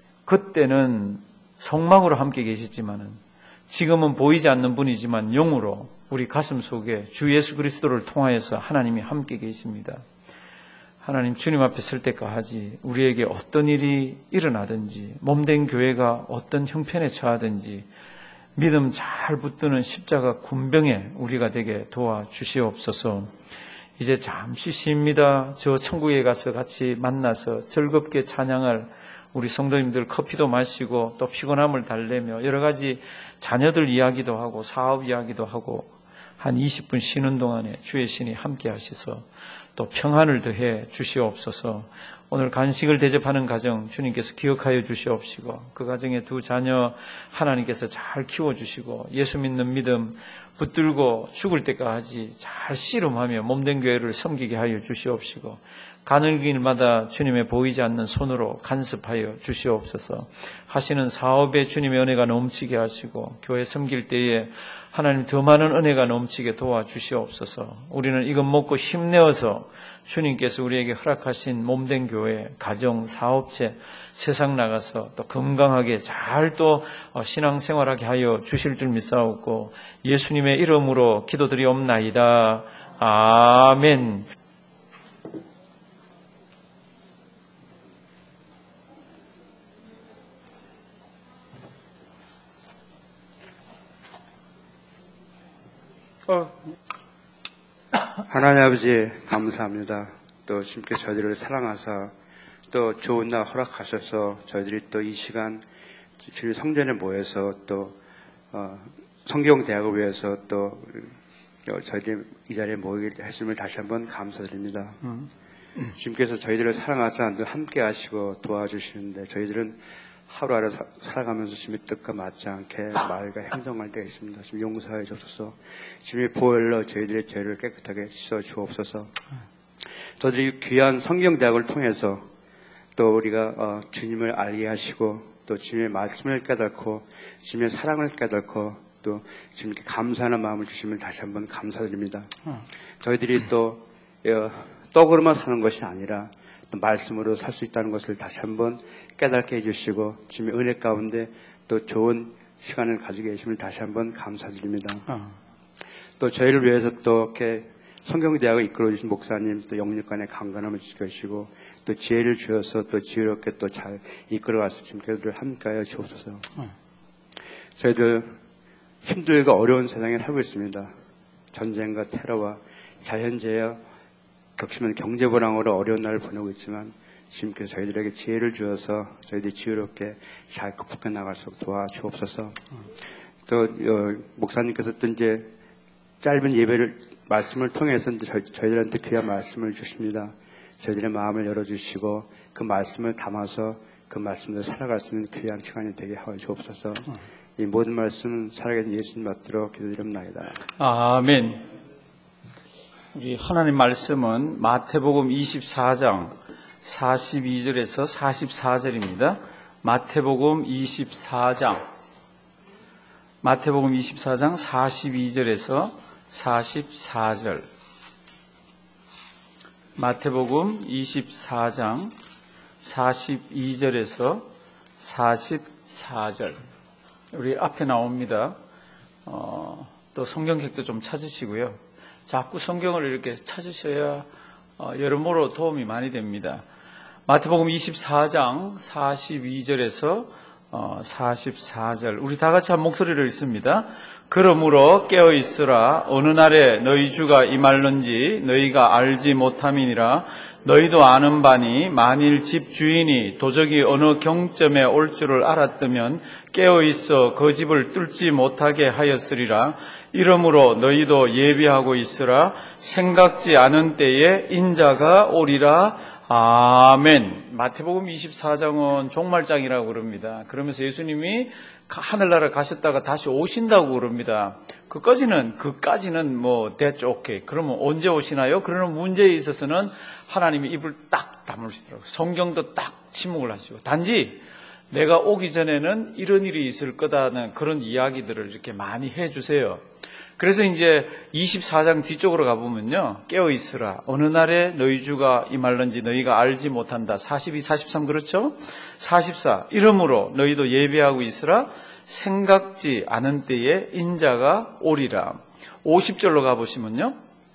그때는 성막으로 함께 계셨지만은 지금은 보이지 않는 분이지만 영으로 우리 가슴 속에 주 예수 그리스도를 통하여서 하나님이 함께 계십니다. 하나님 주님 앞에 설 때까지 우리에게 어떤 일이 일어나든지 몸된 교회가 어떤 형편에 처하든지 믿음 잘 붙드는 십자가 군병에 우리가 되게 도와주시옵소서. 이제 잠시 쉽니다. 저 천국에 가서 같이 만나서 즐겁게 찬양할 우리 성도님들 커피도 마시고 또 피곤함을 달래며 여러 가지 자녀들 이야기도 하고 사업 이야기도 하고 한 이십 분 쉬는 동안에 주의 신이 함께 하셔서 또 평안을 더해 주시옵소서. 오늘 간식을 대접하는 가정 주님께서 기억하여 주시옵시고 그 가정의 두 자녀 하나님께서 잘 키워주시고 예수 믿는 믿음 붙들고 죽을 때까지 잘 씨름하며 몸된 교회를 섬기게 하여 주시옵시고 가는 길마다 주님의 보이지 않는 손으로 간섭하여 주시옵소서. 하시는 사업에 주님의 은혜가 넘치게 하시고 교회 섬길 때에 하나님 더 많은 은혜가 넘치게 도와주시옵소서. 우리는 이것 먹고 힘내어서 주님께서 우리에게 허락하신 몸된 교회, 가정, 사업체, 세상 나가서 또 건강하게 잘 또 신앙생활하게 하여 주실 줄 믿사옵고 예수님의 이름으로 기도드리옵나이다. 아멘. 어. 하나님 아버지 감사합니다. 또 주님께서 저희들을 사랑하사 또 좋은 날 허락하셔서 저희들이 또 이 시간 주님 성전에 모여서 또 어, 성경 대학을 위해서 또 저희들이 이 자리에 모이게 하심을 다시 한번 감사드립니다. 음. 주님께서 저희들을 사랑하사 늘 함께 하시고 도와주시는데 저희들은 하루하루 사, 살아가면서 주님의 뜻과 맞지 않게 말과 행동할 때가 있습니다. 지금 용서해 주옵소서. 주님의 보혈로 저희들의 죄를 깨끗하게 씻어 주옵소서. 저들이 귀한 성경대학을 통해서 또 우리가 어, 주님을 알게 하시고 또 주님의 말씀을 깨닫고 주님의 사랑을 깨닫고 또 주님께 감사하는 마음을 주시면 다시 한번 감사드립니다. 음. 저희들이 또 어, 떡으로만 사는 것이 아니라 또 말씀으로 살 수 있다는 것을 다시 한번 깨닫게 해주시고 주님의 은혜 가운데 또 좋은 시간을 가지게 해주시면 다시 한번 감사드립니다. 음. 또 저희를 위해서 또 이렇게 성경대학을 이끌어주신 목사님 또 영육간의 강건함을 지켜주시고 또 지혜를 주셔서 또 지혜롭게 또 잘 이끌어가서 주님께서 함께하여 주옵소서. 음. 저희들 힘들고 어려운 세상에 살고 있습니다. 전쟁과 테러와 자연재해와 격심한 경제불황으로 어려운 날을 보내고 있지만 주님께서 저희들에게 지혜를 주어서 저희들이 지혜롭게 잘 극복해 나갈 수 있도록 도와주옵소서. 음. 또 어, 목사님께서 또 이제 짧은 예배를 말씀을 통해서 저희, 저희들한테 귀한 말씀을 주십니다. 저희들의 마음을 열어주시고 그 말씀을 담아서 그 말씀대로 살아갈 수 있는 귀한 시간이 되게 하여 주옵소서. 음. 이 모든 말씀은 살아계신 예수님 받들어 기도드립니다. 아멘. 우리 하나님 말씀은 마태복음 이십사 장 사십이 절에서 사십사 절입니다. 마태복음 이십사 장 마태복음 이십사 장 사십이 절에서 사십사 절 마태복음 이십사 장 사십이 절에서 사십사 절 우리 앞에 나옵니다. 어, 또 성경책도 좀 찾으시고요. 자꾸 성경을 이렇게 찾으셔야 어, 여러모로 도움이 많이 됩니다. 마태복음 이십사 장 사십이 절에서 어, 사십사 절 우리 다 같이 한 목소리를 읽습니다. 그러므로 깨어 있으라. 어느 날에 너희 주가 임할는지 너희가 알지 못함이니라. 너희도 아는 바니 만일 집 주인이 도적이 어느 경점에 올 줄을 알았다면 깨어 있어 그 집을 뚫지 못하게 하였으리라. 이러므로 너희도 예비하고 있으라. 생각지 않은 때에 인자가 오리라. 아멘. 마태복음 이십사 장은 종말장이라고 그럽니다. 그러면서 예수님이 하늘나라 가셨다가 다시 오신다고 그럽니다. 그까지는, 그까지는 뭐, that's okay. 그러면 언제 오시나요? 그러는 문제에 있어서는 하나님이 입을 딱 다물시더라고요. 성경도 딱 침묵을 하시고. 단지 내가 오기 전에는 이런 일이 있을 거다는 그런 이야기들을 이렇게 많이 해주세요. 그래서 이제 이십사 장 뒤쪽으로 가보면요. 깨어있으라. 어느 날에 너희 주가 임할는지 너희가 알지 못한다. 사십이, 사십삼 그렇죠? 사십사. 이러므로 너희도 예배하고 있으라. 생각지 않은 때에 인자가 오리라. 오십 절로 가보시면요.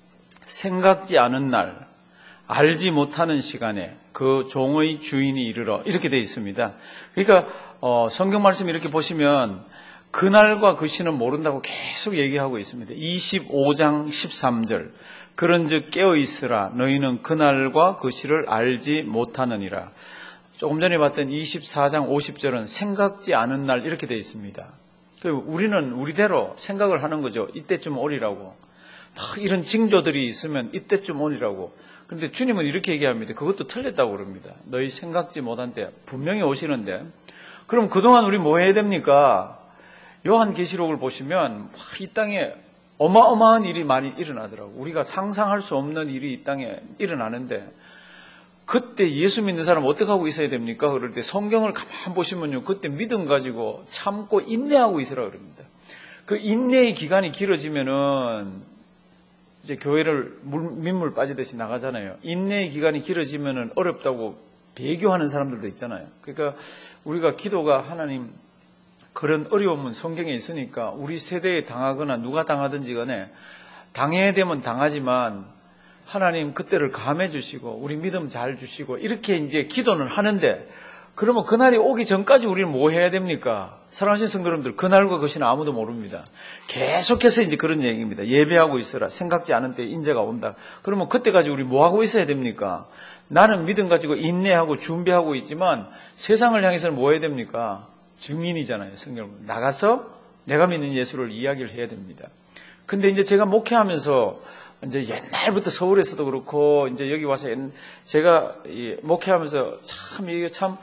생각지 않은 날, 알지 못하는 시간에 그 종의 주인이 이르러 이렇게 되어 있습니다. 그러니까 어, 성경 말씀 이렇게 보시면 그날과 그 시는 모른다고 계속 얘기하고 있습니다. 이십오 장 십삼 절 그런즉 깨어있으라. 너희는 그날과 그 시를 알지 못하느니라. 조금 전에 봤던 이십사 장 오십 절은 생각지 않은 날 이렇게 되어 있습니다. 우리는 우리대로 생각을 하는 거죠. 이때쯤 오리라고. 막 이런 징조들이 있으면 이때쯤 오리라고. 그런데 주님은 이렇게 얘기합니다. 그것도 틀렸다고 그럽니다. 너희 생각지 못한 때 분명히 오시는데 그럼 그동안 우리 뭐 해야 됩니까? 요한계시록을 보시면 이 땅에 어마어마한 일이 많이 일어나더라고요. 우리가 상상할 수 없는 일이 이 땅에 일어나는데 그때 예수 믿는 사람 어떻게 하고 있어야 됩니까? 그럴 때 성경을 가만 보시면요. 그때 믿음 가지고 참고 인내하고 있으라 그럽니다. 그 인내의 기간이 길어지면은 이제 교회를 물, 민물 빠지듯이 나가잖아요. 인내의 기간이 길어지면은 어렵다고 배교하는 사람들도 있잖아요. 그러니까 우리가 기도가 하나님 그런 어려움은 성경에 있으니까 우리 세대에 당하거나 누가 당하든지 간에 당해야 되면 당하지만 하나님 그때를 감해 주시고 우리 믿음 잘 주시고 이렇게 이제 기도는 하는데 그러면 그날이 오기 전까지 우리는 뭐 해야 됩니까? 사랑하신 성도 여러분들 그날과 그것은 아무도 모릅니다. 계속해서 이제 그런 얘기입니다. 예배하고 있어라. 생각지 않은 때 인재가 온다. 그러면 그때까지 우리 뭐 하고 있어야 됩니까? 나는 믿음 가지고 인내하고 준비하고 있지만 세상을 향해서는 뭐 해야 됩니까? 증인이잖아요. 성경 나가서 내가 믿는 예수를 이야기를 해야 됩니다. 근데 이제 제가 목회하면서 이제 옛날부터 서울에서도 그렇고 이제 여기 와서 제가 목회하면서 참 이게 참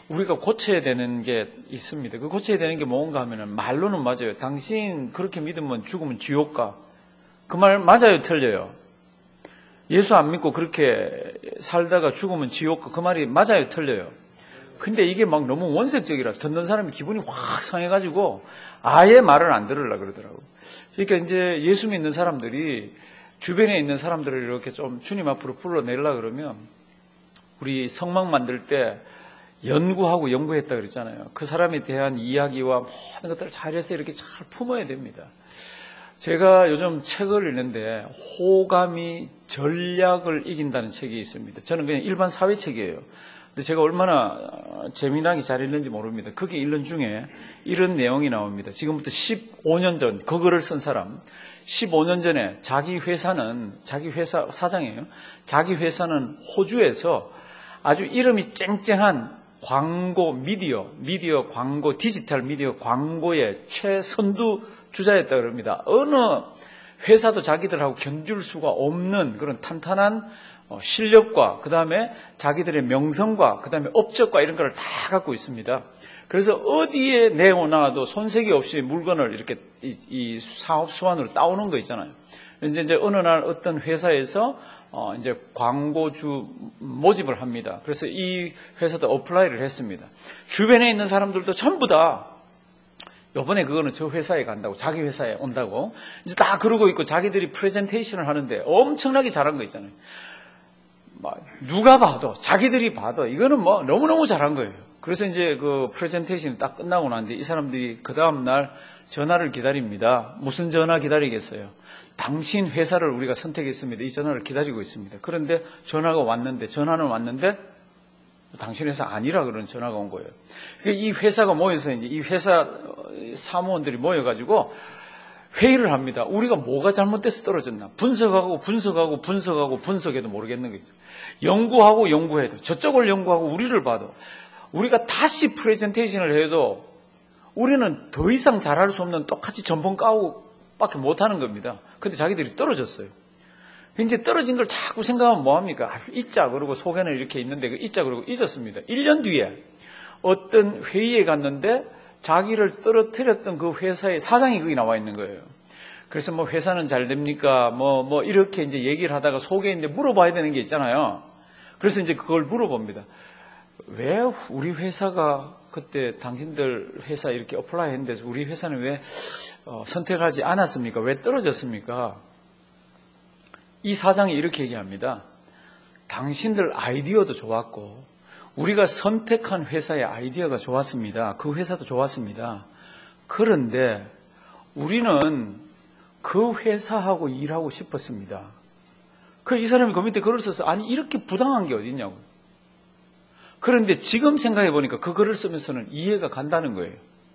우리가 고쳐야 되는 게 있습니다. 그 고쳐야 되는 게 뭔가 하면은 말로는 맞아요. 당신 그렇게 믿으면 죽으면 지옥 가. 그 말 맞아요, 틀려요? 예수 안 믿고 그렇게 살다가 죽으면 지옥 가. 그 말이 맞아요, 틀려요? 근데 이게 막 너무 원색적이라 듣는 사람이 기분이 확 상해가지고 아예 말을 안 들으려고 그러더라고요. 그러니까 이제 예수 믿는 사람들이 주변에 있는 사람들을 이렇게 좀 주님 앞으로 불러내려고 그러면 우리 성막 만들 때 연구하고 연구했다 그랬잖아요. 그 사람에 대한 이야기와 모든 것들을 잘해서 이렇게 잘 품어야 됩니다. 제가 요즘 책을 읽는데 호감이 전략을 이긴다는 책이 있습니다. 저는 그냥 일반 사회책이에요. 근데 제가 얼마나 재미나게 잘 읽는지 모릅니다. 거기 읽는 중에 이런 내용이 나옵니다. 지금부터 십오 년 전 그 글을 쓴 사람, 십오 년 전에 자기 회사는, 자기 회사 사장이에요. 자기 회사는 호주에서 아주 이름이 쨍쨍한 광고 미디어, 미디어 광고, 디지털 미디어 광고의 최선두 주자였다 그럽니다. 어느 회사도 자기들하고 견줄 수가 없는 그런 탄탄한 실력과 그 다음에 자기들의 명성과 그 다음에 업적과 이런 걸 다 갖고 있습니다. 그래서 어디에 내어놔도 손색이 없이 물건을 이렇게 이, 이 사업 수완으로 따오는 거 있잖아요. 이제, 이제 어느 날 어떤 회사에서 어 이제 광고주 모집을 합니다. 그래서 이 회사도 어플라이를 했습니다. 주변에 있는 사람들도 전부 다 요번에 그거는 저 회사에 간다고, 자기 회사에 온다고 이제 다 그러고 있고 자기들이 프레젠테이션을 하는데 엄청나게 잘한 거 있잖아요. 누가 봐도, 자기들이 봐도 이거는 뭐 너무너무 잘한 거예요. 그래서 이제 그 프레젠테이션이 딱 끝나고 나는데 이 사람들이 그 다음날 전화를 기다립니다. 무슨 전화 기다리겠어요? 당신 회사를 우리가 선택했습니다. 이 전화를 기다리고 있습니다. 그런데 전화가 왔는데, 전화는 왔는데 당신 회사 아니라 그런 전화가 온 거예요. 이 회사가 모여서 이제 이 회사 사무원들이 모여가지고 회의를 합니다. 우리가 뭐가 잘못돼서 떨어졌나? 분석하고 분석하고 분석하고 분석해도 모르겠는 거죠. 연구하고 연구해도, 저쪽을 연구하고 우리를 봐도, 우리가 다시 프레젠테이션을 해도 우리는 더 이상 잘할 수 없는 똑같이 전번 까고 밖에 못하는 겁니다. 근데 자기들이 떨어졌어요. 이제 떨어진 걸 자꾸 생각하면 뭐합니까? 아, 잊자 그러고 속에는 이렇게 있는데 그 잊자 그러고 잊었습니다. 일 년 뒤에 어떤 회의에 갔는데 자기를 떨어뜨렸던 그 회사의 사장이 거기 나와 있는 거예요. 그래서 뭐 회사는 잘 됩니까? 뭐, 뭐 이렇게 이제 얘기를 하다가 속에 있는데 물어봐야 되는 게 있잖아요. 그래서 이제 그걸 물어봅니다. 왜 우리 회사가 그때 당신들 회사 이렇게 어플라이 했는데 우리 회사는 왜 어, 선택하지 않았습니까? 왜 떨어졌습니까? 이 사장이 이렇게 얘기합니다. 당신들 아이디어도 좋았고 우리가 선택한 회사의 아이디어가 좋았습니다. 그 회사도 좋았습니다. 그런데 우리는 그 회사하고 일하고 싶었습니다. 그 이 사람이 그 밑에 글을 써서 아니 이렇게 부당한 게 어딨냐고. 그런데 지금 생각해 보니까 그 글을 쓰면서는 이해가 간다는 거예요.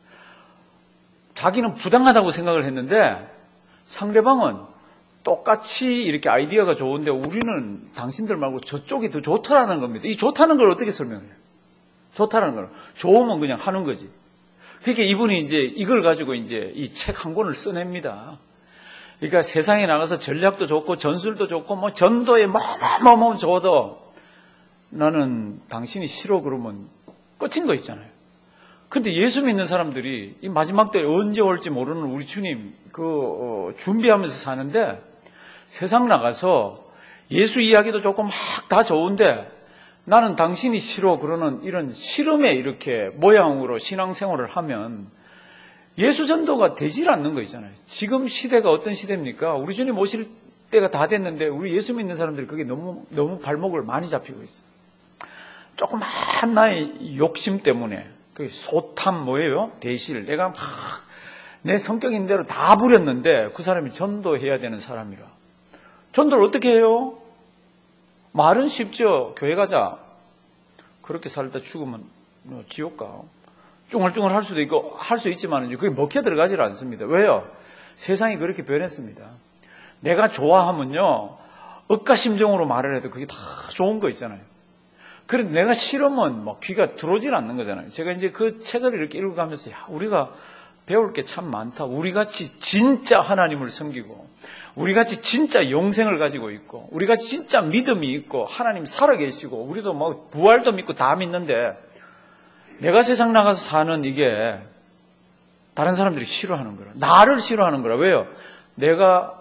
자기는 부당하다고 생각을 했는데 상대방은 똑같이 이렇게 아이디어가 좋은데 우리는 당신들 말고 저쪽이 더 좋다라는 겁니다. 이 좋다는 걸 어떻게 설명해요? 좋다는 걸. 좋으면 그냥 하는 거지. 그러니까 이분이 이제 이걸 가지고 이제 이 책 한 권을 써냅니다. 그러니까 세상에 나가서 전략도 좋고 전술도 좋고 뭐 전도에 뭐뭐뭐 좋아도 나는 당신이 싫어 그러면 끝인 거 있잖아요. 근데 예수 믿는 사람들이 이 마지막 때 언제 올지 모르는 우리 주님 그 어, 준비하면서 사는데 세상 나가서 예수 이야기도 조금 막 다 좋은데 나는 당신이 싫어 그러는 이런 싫음의 이렇게 모양으로 신앙생활을 하면 예수 전도가 되질 않는 거 있잖아요. 지금 시대가 어떤 시대입니까? 우리 주님 오실 때가 다 됐는데 우리 예수 믿는 사람들이 그게 너무 너무 발목을 많이 잡히고 있어요. 조그만 나의 욕심 때문에 그 소탐 뭐예요? 대실 내가 막 내 성격인 대로 다 부렸는데 그 사람이 전도해야 되는 사람이라. 전도를 어떻게 해요? 말은 쉽죠. 교회 가자. 그렇게 살다 죽으면 지옥 가. 쭝얼쭝얼 할 수도 있고 할 수 있지만 그게 먹혀 들어가질 않습니다. 왜요? 세상이 그렇게 변했습니다. 내가 좋아하면요 억가심정으로 말을 해도 그게 다 좋은 거 있잖아요. 그런데 내가 싫으면 뭐 귀가 들어오질 않는 거잖아요. 제가 이제 그 책을 이렇게 읽어가면서 야, 우리가 배울 게 참 많다. 우리같이 진짜 하나님을 섬기고 우리같이 진짜 영생을 가지고 있고 우리같이 진짜 믿음이 있고 하나님 살아계시고 우리도 뭐 부활도 믿고 다 믿는데 내가 세상 나가서 사는 이게 다른 사람들이 싫어하는 거라. 나를 싫어하는 거라. 왜요? 내가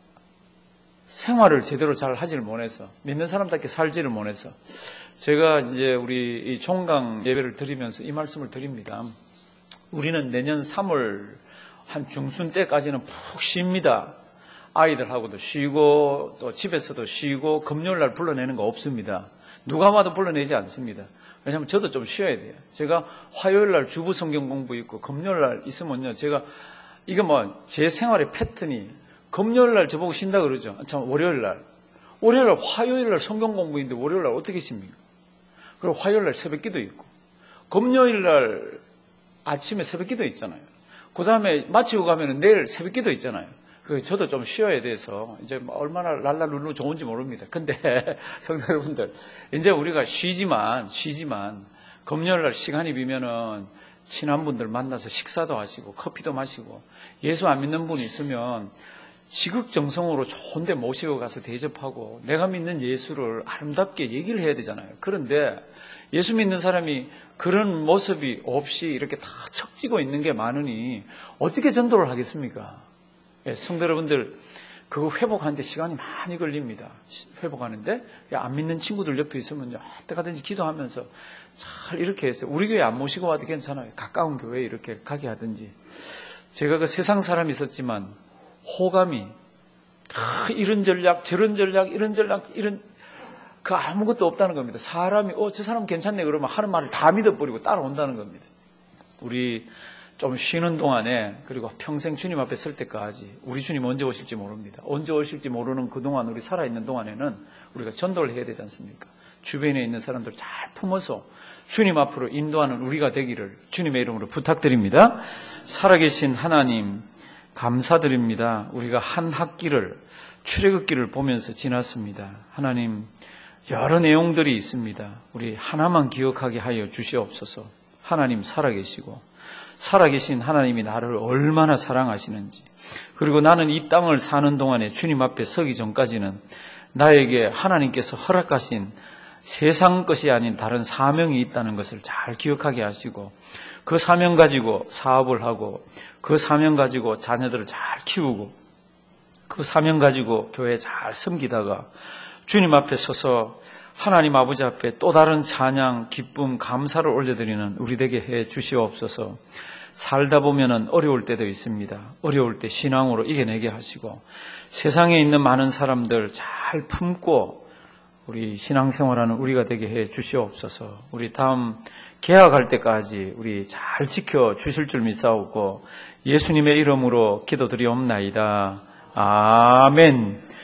생활을 제대로 잘 하지를 못해서, 믿는 사람답게 살지를 못해서. 제가 이제 우리 이 종강 예배를 드리면서 이 말씀을 드립니다. 우리는 내년 삼월 한 중순 때까지는 푹 쉽니다. 아이들하고도 쉬고 또 집에서도 쉬고 금요일날 불러내는 거 없습니다. 누가 와도 불러내지 않습니다. 왜냐하면 저도 좀 쉬어야 돼요. 제가 화요일날 주부 성경 공부 있고 금요일날 있으면요, 제가 이거 뭐 제 생활의 패턴이 금요일날 저보고 쉰다 그러죠. 참 월요일날 월요일날 화요일날 성경 공부인데 월요일날 어떻게 쉽니까? 그리고 화요일날 새벽기도 있고 금요일날 아침에 새벽기도 있잖아요. 그 다음에 마치고 가면 내일 새벽기도 있잖아요. 그 저도 좀 쉬어야 돼서 이제 얼마나 랄랄룰루 좋은지 모릅니다. 근데 성도 여러분들, 이제 우리가 쉬지만 쉬지만 금요일날 시간이 비면은 친한 분들 만나서 식사도 하시고 커피도 마시고, 예수 안 믿는 분이 있으면 지극정성으로 좋은 데 모시고 가서 대접하고 내가 믿는 예수를 아름답게 얘기를 해야 되잖아요. 그런데 예수 믿는 사람이 그런 모습이 없이 이렇게 다 척지고 있는 게 많으니 어떻게 전도를 하겠습니까? 예, 성도 여러분들, 그거 회복하는데 시간이 많이 걸립니다. 회복하는데 안 믿는 친구들 옆에 있으면 어떡하든지 기도하면서 잘 이렇게 했어요. 우리 교회 안 모시고 와도 괜찮아요. 가까운 교회에 이렇게 가게 하든지. 제가 그 세상 사람이 있었지만 호감이 아, 이런 전략 저런 전략 이런 전략 이런 그 아무것도 없다는 겁니다. 사람이 어, 저 사람 괜찮네 그러면 하는 말을 다 믿어버리고 따라온다는 겁니다. 우리 좀 쉬는 동안에, 그리고 평생 주님 앞에 설 때까지, 우리 주님 언제 오실지 모릅니다. 언제 오실지 모르는 그동안 우리 살아있는 동안에는 우리가 전도를 해야 되지 않습니까? 주변에 있는 사람들 잘 품어서 주님 앞으로 인도하는 우리가 되기를 주님의 이름으로 부탁드립니다. 살아계신 하나님 감사드립니다. 우리가 한 학기를, 출애굽기를 보면서 지났습니다. 하나님, 여러 내용들이 있습니다. 우리 하나만 기억하게 하여 주시옵소서. 하나님 살아계시고 살아계신 하나님이 나를 얼마나 사랑하시는지, 그리고 나는 이 땅을 사는 동안에 주님 앞에 서기 전까지는 나에게 하나님께서 허락하신 세상 것이 아닌 다른 사명이 있다는 것을 잘 기억하게 하시고, 그 사명 가지고 사업을 하고, 그 사명 가지고 자녀들을 잘 키우고, 그 사명 가지고 교회 잘 섬기다가 주님 앞에 서서 하나님 아버지 앞에 또 다른 찬양, 기쁨, 감사를 올려드리는 우리 되게 해 주시옵소서. 살다 보면은 어려울 때도 있습니다. 어려울 때 신앙으로 이겨내게 하시고, 세상에 있는 많은 사람들 잘 품고 우리 신앙생활하는 우리가 되게 해 주시옵소서. 우리 다음 개학할 때까지 우리 잘 지켜 주실 줄 믿사오고 예수님의 이름으로 기도드리옵나이다. 아멘.